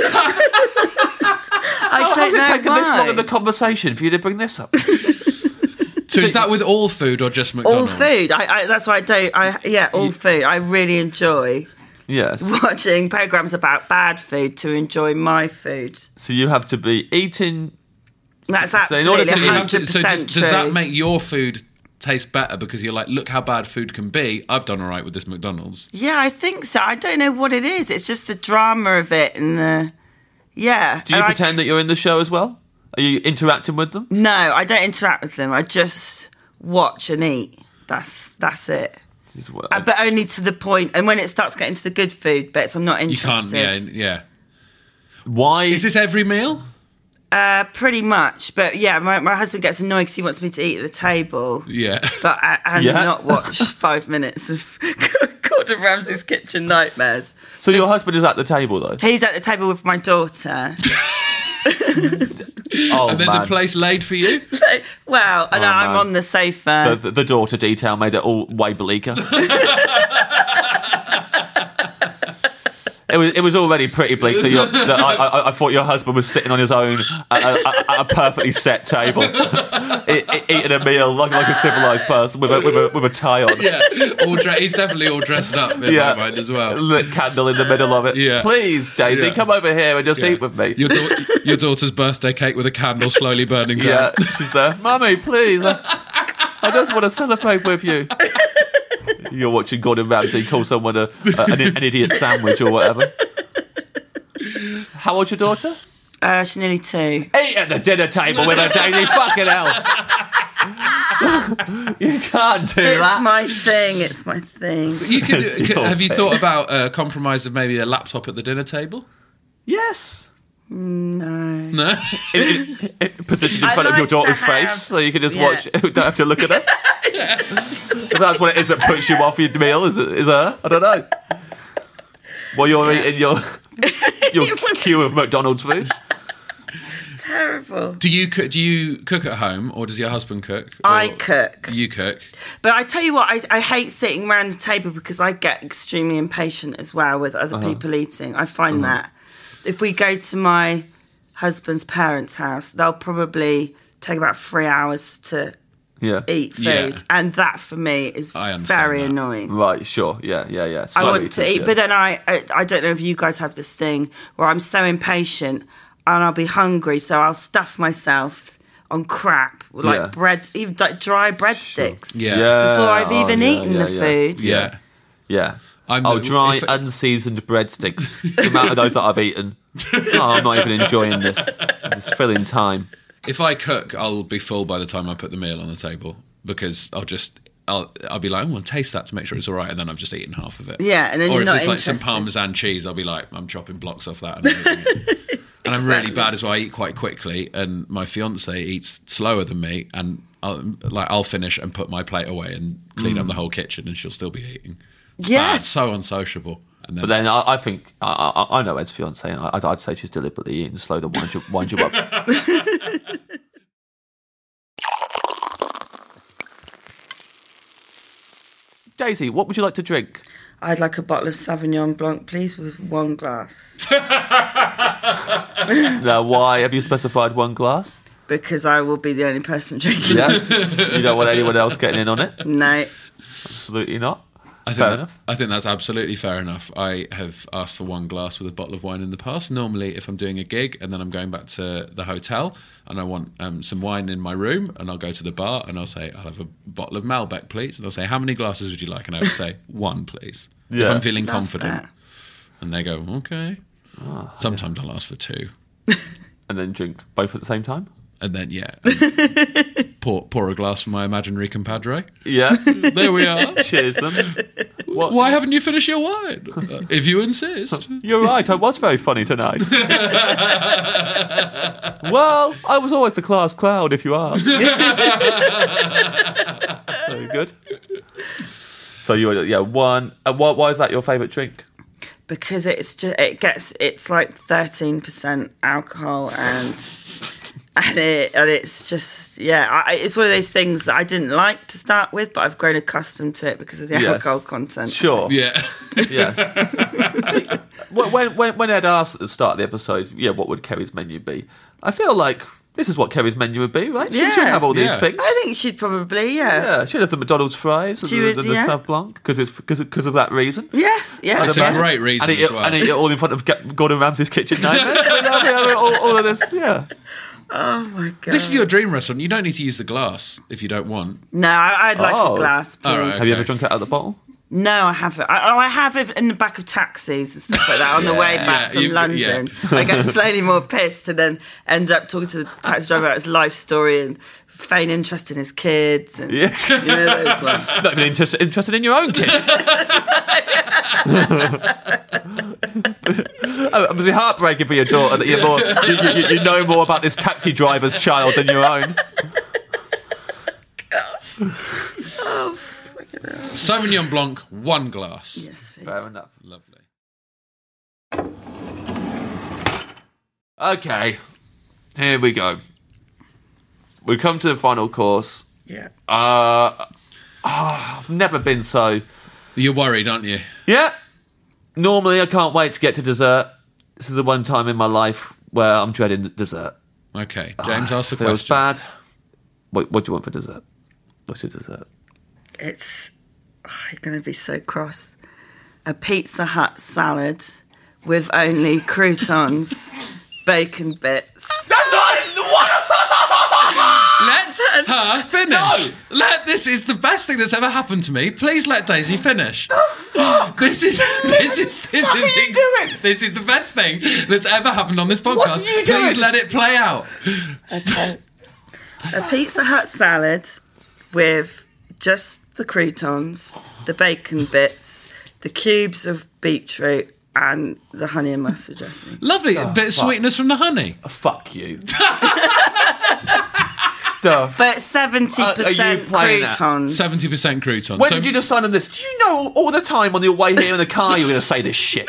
How don't has it know taken why. this long in the conversation for you to bring this up? So is that with all food or just McDonald's? All food. I, I, that's why I don't. I yeah, all food. I really enjoy Yes. watching programs about bad food to enjoy my food. So you have to be eating. That's So in order absolutely to- So, you have hundred to, so percent does, true. does that make your food taste better because you're like, look how bad food can be? I've done all right with this McDonald's. Yeah, I think so. I don't know what it is. It's just the drama of it and the yeah. Do you And I- pretend that you're in the show as well? Are you interacting with them? No, I don't interact with them. I just watch and eat. That's that's it. This is what Uh, but only to the point. And when it starts getting to the good food bits, I'm not You interested. can't, yeah, yeah. Why? Is this every meal? Uh, pretty much. But yeah, my, my husband gets annoyed because he wants me to eat at the table. Yeah. But I, and Yeah. not watch five minutes of Gordon Ramsay's kitchen nightmares. So your husband is at the table though? He's at the table with my daughter. Oh And there's man. a place laid for you? Well, and Oh, I'm man. on the sofa. The, the, the daughter detail made it all way bleaker. It was it was already pretty bleak that, your, that I, I, I thought your husband was sitting on his own at a, at a perfectly set table, e- e- eating a meal like, like a civilised person with a, with a with a tie on. Yeah. All dre- he's definitely all dressed up in Yeah. my mind as well. Lit candle in the middle of it. Yeah. Please, Daisy, Yeah. come over here and just Yeah. eat with me. Your, da- your daughter's birthday cake with a candle slowly burning down. Yeah, she's there. Mummy, please. I, I just want to celebrate with you. You're watching Gordon Ramsay call someone a, a, an, an idiot sandwich or whatever. How old's your daughter? Uh, she's nearly two. Eat at the dinner table with her, Daisy. Fucking hell. You can't do It's that. my thing. It's my thing. You could, It's could- your have you thing. thought about a compromise of maybe a laptop at the dinner table? Yes. No. No? In, in, in, positioned in I front of your like to daughter's have- face so you can just yeah. watch. You don't have to look at her. If that's what it is that puts you off your meal, is, it, is her? I don't know. While you're eating your your queue of McDonald's food. Terrible. Do you cook, do you cook at home or does your husband cook? I Or- cook. You cook. But I tell you what, I, I hate sitting around the table because I get extremely impatient as well with other Uh-huh. people eating. I find that if we go to my husband's parents' house, they'll probably take about three hours to Yeah. eat food. Yeah. And that for me is I understand very that. annoying. Right, sure. Yeah, yeah, yeah. I Slow want eaters, to eat, yeah. but then I, I I don't know if you guys have this thing where I'm so impatient and I'll be hungry, so I'll stuff myself on crap, like Yeah. bread, even like dry breadsticks. Yeah. Yeah. Before I've Oh, even yeah, eaten yeah, the yeah. food. Yeah. Yeah. I'm oh, the- dry, if- unseasoned breadsticks. The amount of those that I've eaten. Oh, I'm not even enjoying this. It's filling time. If I cook, I'll be full by the time I put the meal on the table because I'll just I'll I'll be like, oh, well, taste that to make sure it's all right, and then I've just eaten half of it. Yeah, and then or you're if not it's like some interested. Parmesan cheese, I'll be like, I'm chopping blocks off that. And, I'm eating it. And I'm really bad as well. I eat quite quickly, and my fiance eats slower than me, and I'll, like I'll finish and put my plate away and clean up the whole kitchen, and she'll still be eating. It's bad, Yes. so unsociable. And then, But then I, I think, I, I, I know Ed's fiance, and I, I'd say she's deliberately eating slow to wind you, wind you up. Daisy, what would you like to drink? I'd like a bottle of Sauvignon Blanc, please, with one glass. Now, why have you specified one glass? Because I will be the only person drinking. Yeah? You don't want anyone else getting in on it? No. Absolutely not. I think Fair that- enough. I think that's absolutely fair enough. I have asked for one glass with a bottle of wine in the past. Normally, if I'm doing a gig and then I'm going back to the hotel and I want um, some wine in my room, and I'll go to the bar and I'll say, I'll have a bottle of Malbec, please. And they'll say, how many glasses would you like? And I would say, one, please. If Yeah. I'm feeling Love confident. that. And they go, okay. Ah, Sometimes I'll ask for two. And then drink both at the same time? And then, yeah, and pour, pour a glass for my imaginary compadre. Yeah. There we are. Cheers then. What? Why haven't you finished your wine? Uh, if you insist. You're right, I was very funny tonight. Well, I was always the class clown, if you ask. Very good. So you were, yeah, one. Uh, why, why is that your favourite drink? Because it's just, it gets, it's like thirteen percent alcohol and And it and it's just yeah, I, it's one of those things that I didn't like to start with, but I've grown accustomed to it because of the Yes. alcohol content. Sure. Yeah. Yes. when, when, when Ed asked at the start of the episode, yeah, what would Kerry's menu be? I feel like this is what Kerry's menu would be, right? She Yeah. should have all these Yeah. things. I think she'd probably yeah. Yeah, she'd have the McDonald's fries and She the, would, the, the yeah. Sauv Blanc because it's because of, 'cause of that reason. Yes, yeah. That's a yeah. great reason And eat, as it, well. and eat it all in front of Ga- Gordon Ramsay's kitchen nightmares. all, all of this, yeah. Oh my god. This is your dream restaurant. You don't need to use the glass if you don't want. No, I, I'd like Oh. a glass, please. All right. Have you Okay. ever drunk it out of the bottle? No, I haven't. I, oh, I have it in the back of taxis and stuff like that on the way back Yeah, from you- London. I get slowly more pissed and then end up talking to the taxi driver about his life story and feign interest in his kids. And, Yeah. You know those ones. Not even interested, interested in your own kid. It must be heartbreaking for your daughter that you're more, you, you, you know more about this taxi driver's child than your own. Sauvignon Blanc, one glass. Yes, please. Fair enough. Lovely. Okay, here we go. We come to the final course. Yeah. Uh, oh, I've never been so. You're worried, aren't you? Yeah. Normally, I can't wait to get to dessert. This is the one time in my life where I'm dreading the dessert. Okay. James asked the Feels question. bad. What, what do you want for dessert? What's your dessert? It's. Oh, you're going to be so cross. A Pizza Hut salad with only croutons, bacon bits. That's not what. Let her finish. No. Let this is the best thing that's ever happened to me. Please let Daisy finish. This is this is this What is are you doing? This is the best thing that's ever happened on this podcast. What are you Please doing? let it play out. Okay. A Pizza Hut salad with just the croutons, the bacon bits, the cubes of beetroot, and the honey and mustard dressing. Lovely. A bit of fuck. sweetness from the honey. Fuck you. The f- But seventy Uh, are percent you playing that? croutons. seventy percent crouton. when So- did you decide on this? Do you know all the time on your way here in the car you were going to say this shit?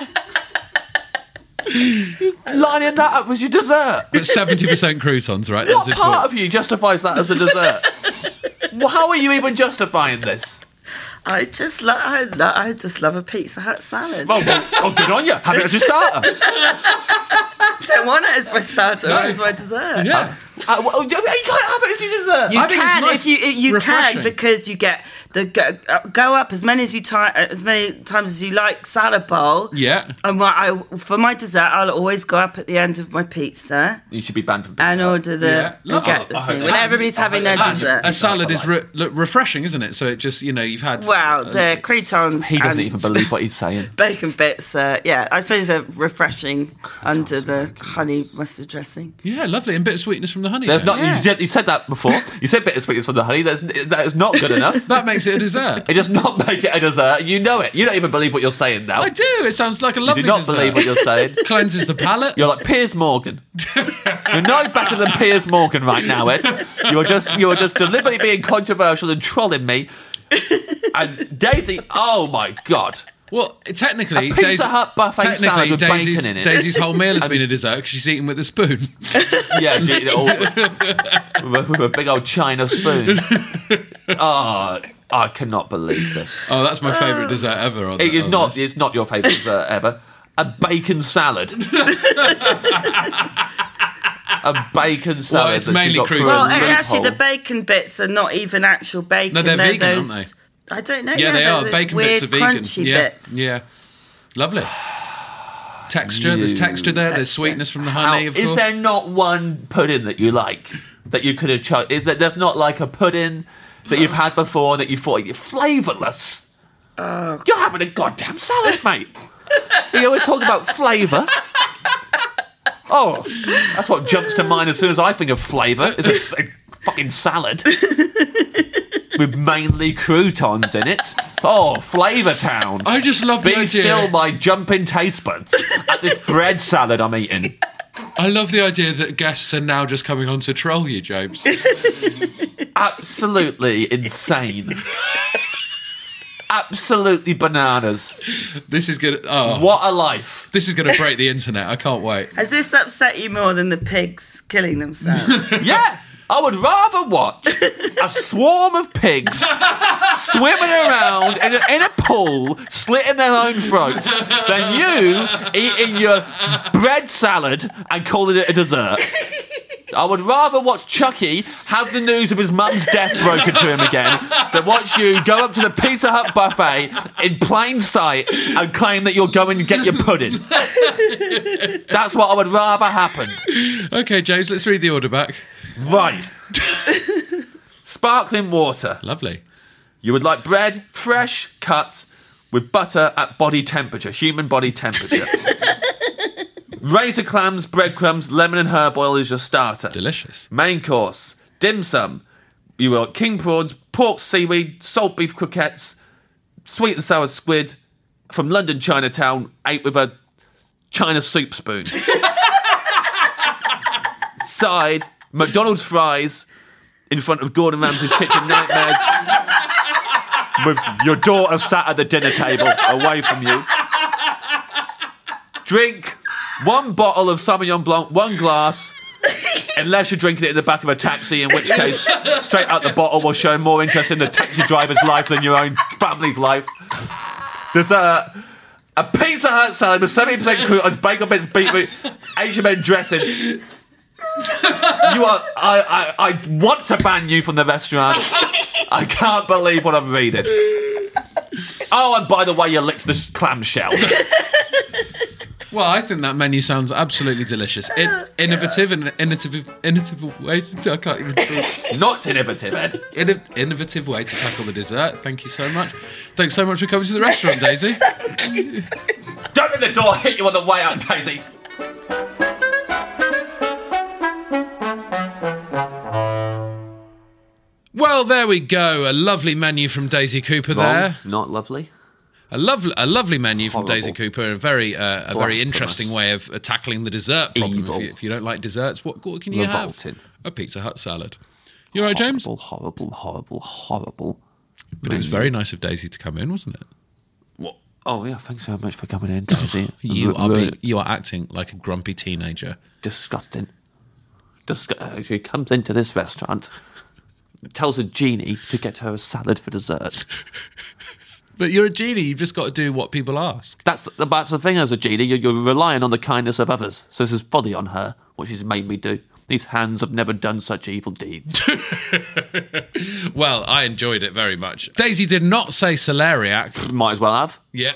You lining that up as your dessert. But seventy percent croutons, right? What That's part important. of you justifies that as a dessert? Well, how are you even justifying this? I just love. I, lo- I just love a Pizza Hut salad. Oh, well, oh, good on you. Have it as your starter. I don't want it as my starter. I want it as my dessert. Yeah. Uh, well, you can't have it as your dessert. You I think it's can nice, if you you refreshing. can because you get the go, uh, go up as many as you ti- as many times as you like salad bowl. Yeah. And what I for my dessert, I'll always go up at the end of my pizza You should be banned from pizza. and order the Yeah. and get the Oh, I thing hope- when I- everybody's I having hope- their I- dessert. A salad is re- look, refreshing, isn't it? So it just, you know, you've had... Wow, the croutons He doesn't and even believe what he's saying. bacon bits. Uh, yeah, I suppose they're refreshing under the honey mustard dressing. Yeah, lovely. And a bit of sweetness from the honey. There's there. not. You, said, you said that before. You said bittersweetness from the honey. That's, that is not good enough. That makes it a dessert. It does not make it a dessert. You know it. You don't even believe what you're saying now. I do. It sounds like a You lovely do not dessert. believe what you're saying. Cleanses the palate. You're like Piers Morgan. You're no better than Piers Morgan right now, Ed. You're just you're just deliberately being controversial and trolling me. And Daisy, oh my god. Well, technically... A Pizza Daisy- Hut buffet technically, salad with Daisy's, bacon in it. Daisy's whole meal has been a dessert because she's eating with a spoon. Yeah, she eat it all with, a, with a big old china spoon. Oh, I cannot believe this. Oh, that's my favourite dessert ever. On It the- is on not. this. It's not your favourite dessert ever. A bacon salad. A bacon salad. it's that she mainly got through croutons. a Well, Well, and actually, the loophole. bacon bits are not even actual bacon. No, they're vegan, those, aren't I don't know. Yeah, they they're are. those Bacon weird bits are vegan. crunchy yeah, bits. yeah. Lovely. Texture. There's You- texture there. There's Texture. sweetness from the How- honey, of is course. there not one pudding that you like that you could have chosen? Is there, there's not like a pudding that you've had before that you thought you're flavourless? Oh. You're having a goddamn salad, mate. You know, we're talking about flavour. Oh, that's what jumps to mind as soon as I think of flavour. Is a, s- a fucking salad with mainly croutons in it. Oh, Flavour Town. I just love the Be idea. still my jumping taste buds at this bread salad I'm eating. I love the idea that guests are now just coming on to troll you, James. Absolutely insane. absolutely bananas. This is good. Oh, What a life. This is going to break the internet. I can't wait. Has this upset you more than the pigs killing themselves? Yeah, I would rather watch a swarm of pigs swimming around in a, in a pool, slitting their own throats, than you eating your bread salad and calling it a dessert. I would rather watch Chucky have the news of his mum's death broken to him again than watch you go up to the Pizza Hut buffet in plain sight and claim that you're going to get your pudding. That's what I would rather happen. Okay, James, let's read the order back. Right. Sparkling water. Lovely. You would like bread, fresh, cut, with butter at body temperature, human body temperature. Razor clams, breadcrumbs, lemon and herb oil is your starter. Delicious. Main course, dim sum. You want king prawns, pork seaweed, salt beef croquettes, sweet and sour squid from London Chinatown, ate with a China soup spoon. Side, McDonald's fries in front of Gordon Ramsay's kitchen nightmares with your daughter sat at the dinner table away from you. Drink one bottle of Sauvignon Blanc, one glass, unless you're drinking it in the back of a taxi, in which case straight out the bottle will show more interest in the taxi driver's life than your own family's life. There's a, a Pizza Hut salad with seventy percent croutons, bacon bits, beetroot, Asian men dressing. You are. I, I, I want to ban you from the restaurant. I can't believe what I'm reading. Oh, and by the way, you licked the clamshell. Well, I think that menu sounds absolutely delicious. In- innovative and innovative, innovative way to I can't even talk. Not innovative, Ed. Inno- innovative way to tackle the dessert. Thank you so much. Thanks so much for coming to the restaurant, Daisy. Don't let the door hit you on the way out, Daisy. Well, there we go. A lovely menu from Daisy Cooper Wrong. there. Not lovely. A lovely, a lovely menu from Horrible. Daisy Cooper. A very, uh, a very Blasphemous. interesting way of uh, tackling the dessert problem. If Evil. you, if you don't like desserts, what, what can you Revolting. have? A Pizza Hut salad. You all right, James? Horrible, horrible, horrible, horrible. But it was very nice of Daisy to come in, wasn't it? What? Oh yeah, thanks so much for coming in, Daisy. You R- are r- being, you are acting like a grumpy teenager. disgusting. Disgu- she comes into this restaurant, tells a genie to get her a salad for dessert. But you're a genie. You've just got to do what people ask. That's the, that's the thing as a genie. You're, you're relying on the kindness of others. So this is folly on her, what she's made me do. These hands have never done such evil deeds. Well, I enjoyed it very much. Daisy did not say celeriac. Might as well have. Yeah.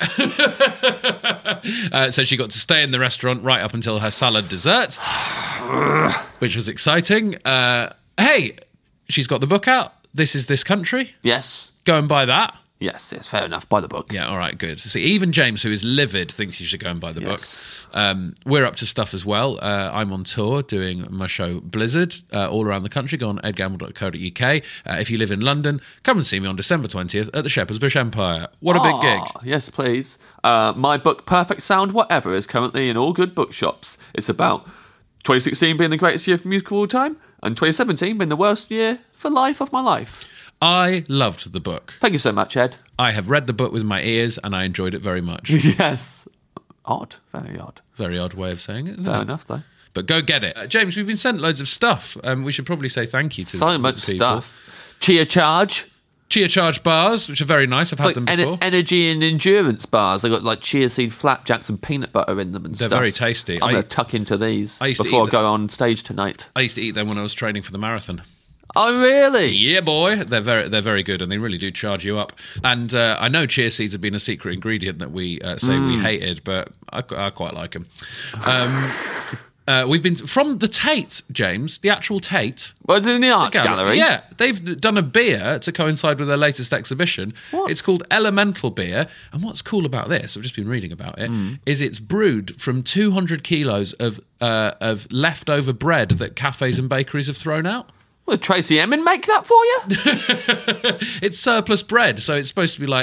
uh, so she got to stay in the restaurant right up until her salad dessert, which was exciting. Uh, hey, she's got the book out. This is This Country. Yes. Go and buy that. Yes, yes, fair enough. Buy the book. Yeah, all right, good. See, even James, who is livid, thinks you should go and buy the Yes. book. Um, we're up to stuff as well. Uh, I'm on tour doing my show Blizzard uh, all around the country. Go on ed gamble dot co dot uk. Uh, if you live in London, come and see me on December twentieth at the Shepherd's Bush Empire. What a big gig. Ah, yes, please. Uh, my book, Perfect Sound Whatever, is currently in all good bookshops. It's about twenty sixteen being the greatest year for music of all time, and twenty seventeen being the worst year for life of my life. I loved the book. Thank you so much, Ed. I have read the book with my ears and I enjoyed it very much. Yes. Odd. Very odd. Very odd way of saying it, isn't Fair it? enough, though. But go get it. Uh, James, we've been sent loads of stuff. Um, we should probably say thank you to So much people. stuff. Chia Charge. Chia Charge bars, which are very nice. I've had It's them like before. en- energy and endurance bars. They got like chia seed flapjacks and peanut butter in them and They're stuff. very tasty. I'm I- going to tuck into these I used to before I eat go on stage tonight. I used to eat them when I was training for the marathon. Oh, really? Yeah, boy, they're very they're very good, and they really do charge you up. And uh, I know chia seeds have been a secret ingredient that we uh, say Mm. we hated, but I, I quite like them. Um, uh, we've been from the Tate, James, the actual Tate. Well, it's in the arts Gallery. gallery. Yeah, they've done a beer to coincide with their latest exhibition. What? It's called Elemental Beer, and what's cool about this, I've just been reading about it, Mm. is it's brewed from two hundred kilos of uh, of leftover bread that cafes and bakeries have thrown out. Will Tracy Emin make that for you? It's surplus bread, so it's supposed to be like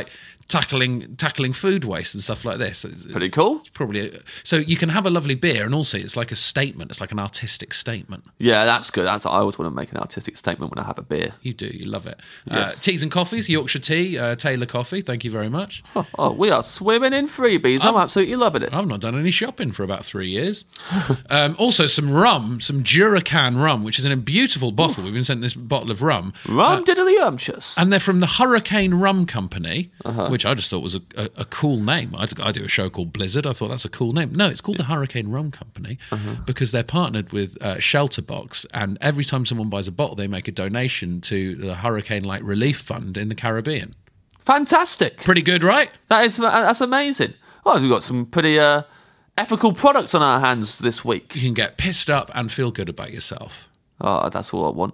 tackling tackling food waste and stuff like this. It's Pretty cool. Probably. A, so you can have a lovely beer, and also it's like a statement. It's like an artistic statement. Yeah, that's good. That's I always want to make an artistic statement when I have a beer. You do. You love it. Yes. Uh, teas and coffees, Yorkshire Tea, uh, Taylor Coffee. Thank you very much. Oh, oh, we are swimming in freebies. I'm I've- absolutely loving it. I've not done any shopping for about three years. um, also, some rum, some Duracan rum, which is in a beautiful bottle. We've been sent this bottle of rum. Rum diddly umptious. And they're from the Hurricane Rum Company, Uh-huh. which I just thought was a, a, a cool name. I, I do a show called Blizzard. I thought that's a cool name. No, it's called the Hurricane Rum Company Uh-huh. because they're partnered with uh, Shelter Box, and every time someone buys a bottle, they make a donation to the Hurricane like Relief Fund in the Caribbean. Fantastic. Pretty good, right? That is that's amazing. Well, we've got some pretty uh, ethical products on our hands this week. You can get pissed up and feel good about yourself. Oh, that's all I want.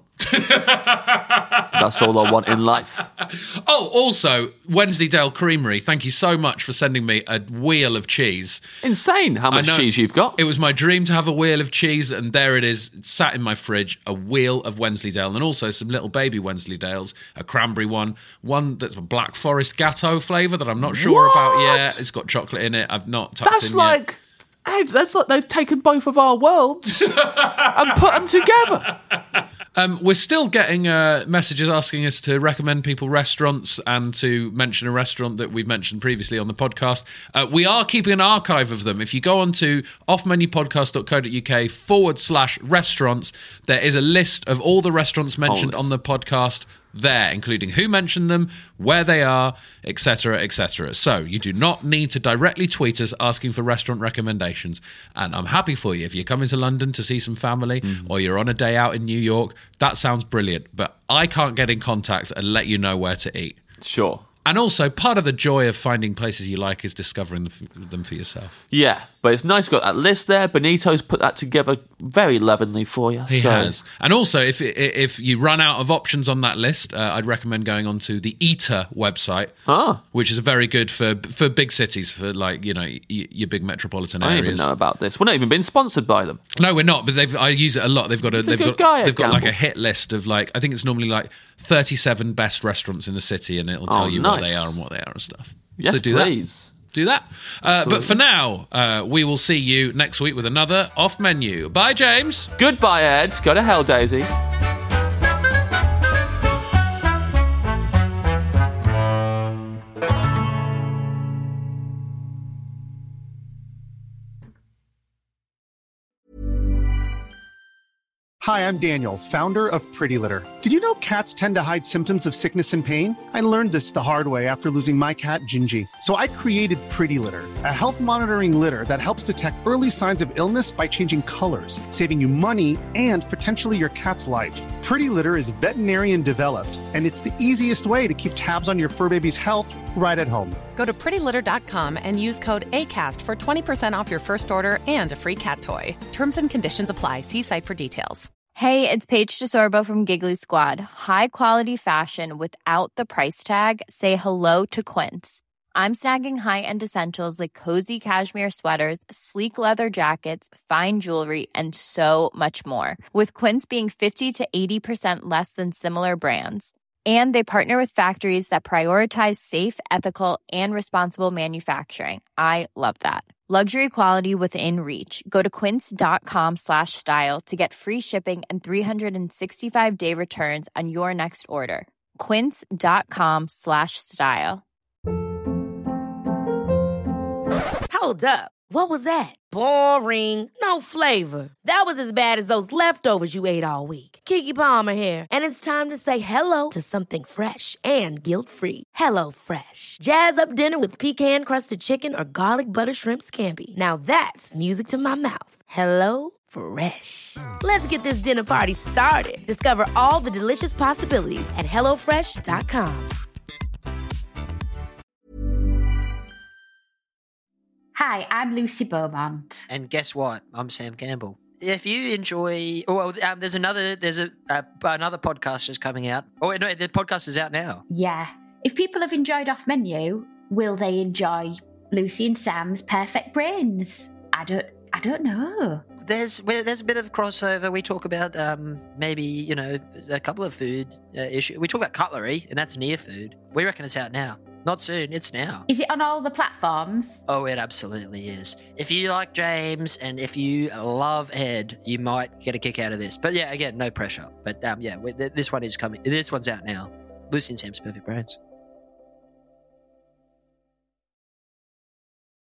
That's all I want in life. Oh, also, Wensleydale Creamery, thank you so much for sending me a wheel of cheese. Insane how much I know. cheese you've got. It was my dream to have a wheel of cheese, and there it is, it's sat in my fridge, a wheel of Wensleydale, and also some little baby Wensleydales, a cranberry one, one that's a Black Forest Gatto flavour that I'm not sure What? about yet. It's got chocolate in it. I've not touched That's in like... yet. Hey, that's like they've taken both of our worlds and put them together. Um, we're still getting uh, messages asking us to recommend people restaurants and to mention a restaurant that we've mentioned previously on the podcast. Uh, we are keeping an archive of them. If you go on to offmenupodcast.co.uk forward slash restaurants, there is a list of all the restaurants mentioned Whole on the podcast there, including who mentioned them, where they are, et cetera, et cetera. So you do not need to directly tweet us asking for restaurant recommendations. And I'm happy for you. If you're coming to London to see some family Mm. or you're on a day out in New York, that sounds brilliant. But I can't get in contact and let you know where to eat. Sure. And also, part of the joy of finding places you like is discovering them- them for yourself. Yeah, but it's nice you've got that list there. Benito's put that together very lovingly for you. He so. has. And also, if if you run out of options on that list, uh, I'd recommend going on to the Eater website, Ah. which is very good for for big cities, for like, you know, y- your big metropolitan I don't areas. even know about this. We're not even being sponsored by them. No, we're not, but they've I use it a lot. They've got a It's a they've good got guy, Ed they've got like Gamble. a hit list of like I think it's normally like thirty-seven best restaurants in the city, and it'll tell Oh, you what nice. they are and what they are and stuff. Yes, so do that. please. Do that. Uh, but for now, uh, we will see you next week with another Off Menu. Bye, James. Goodbye, Ed. Go to hell, Daisy. Hi, I'm Daniel, founder of Pretty Litter. Did you know cats tend to hide symptoms of sickness and pain? I learned this the hard way after losing my cat, Gingy. So I created Pretty Litter, a health monitoring litter that helps detect early signs of illness by changing colors, saving you money and potentially your cat's life. Pretty Litter is veterinarian developed, and it's the easiest way to keep tabs on your fur baby's health right at home. Go to pretty litter dot com and use code ACAST for twenty percent off your first order and a free cat toy. Terms and conditions apply. See site for details. Hey, it's Paige DeSorbo from Giggly Squad. High quality fashion without the price tag. Say hello to Quince. I'm snagging high-end essentials like cozy cashmere sweaters, sleek leather jackets, fine jewelry, and so much more. With Quince being fifty to eighty percent less than similar brands. And they partner with factories that prioritize safe, ethical, and responsible manufacturing. I love that. Luxury quality within reach. Go to quince.com slash style to get free shipping and three sixty-five day returns on your next order. Quince.com slash style. Hold up. What was that? Boring. No flavor. That was as bad as those leftovers you ate all week. Keke Palmer here, and it's time to say hello to something fresh and guilt-free. Hello Fresh. Jazz up dinner with pecan-crusted chicken or garlic butter shrimp scampi. Now that's music to my mouth. Hello Fresh. Let's get this dinner party started. Discover all the delicious possibilities at hello fresh dot com. Hi, I'm Lucy Beaumont. And guess what? I'm Sam Campbell. If you enjoy, oh, well, um, there's another, there's a uh, another podcast just coming out. Oh, no, the podcast is out now. Yeah. If people have enjoyed Off Menu, will they enjoy Lucy and Sam's Perfect Brains? I don't, I don't know. There's well, there's a bit of crossover. We talk about um, maybe, you know, a couple of food uh, issues. We talk about cutlery, and that's near food. We reckon it's out now. Not soon. It's now. Is it on all the platforms? Oh, it absolutely is. If you like James and if you love Ed, you might get a kick out of this. But yeah, again, no pressure. But um, yeah, this one is coming. This one's out now. Lucy and Sam's Perfect Brains.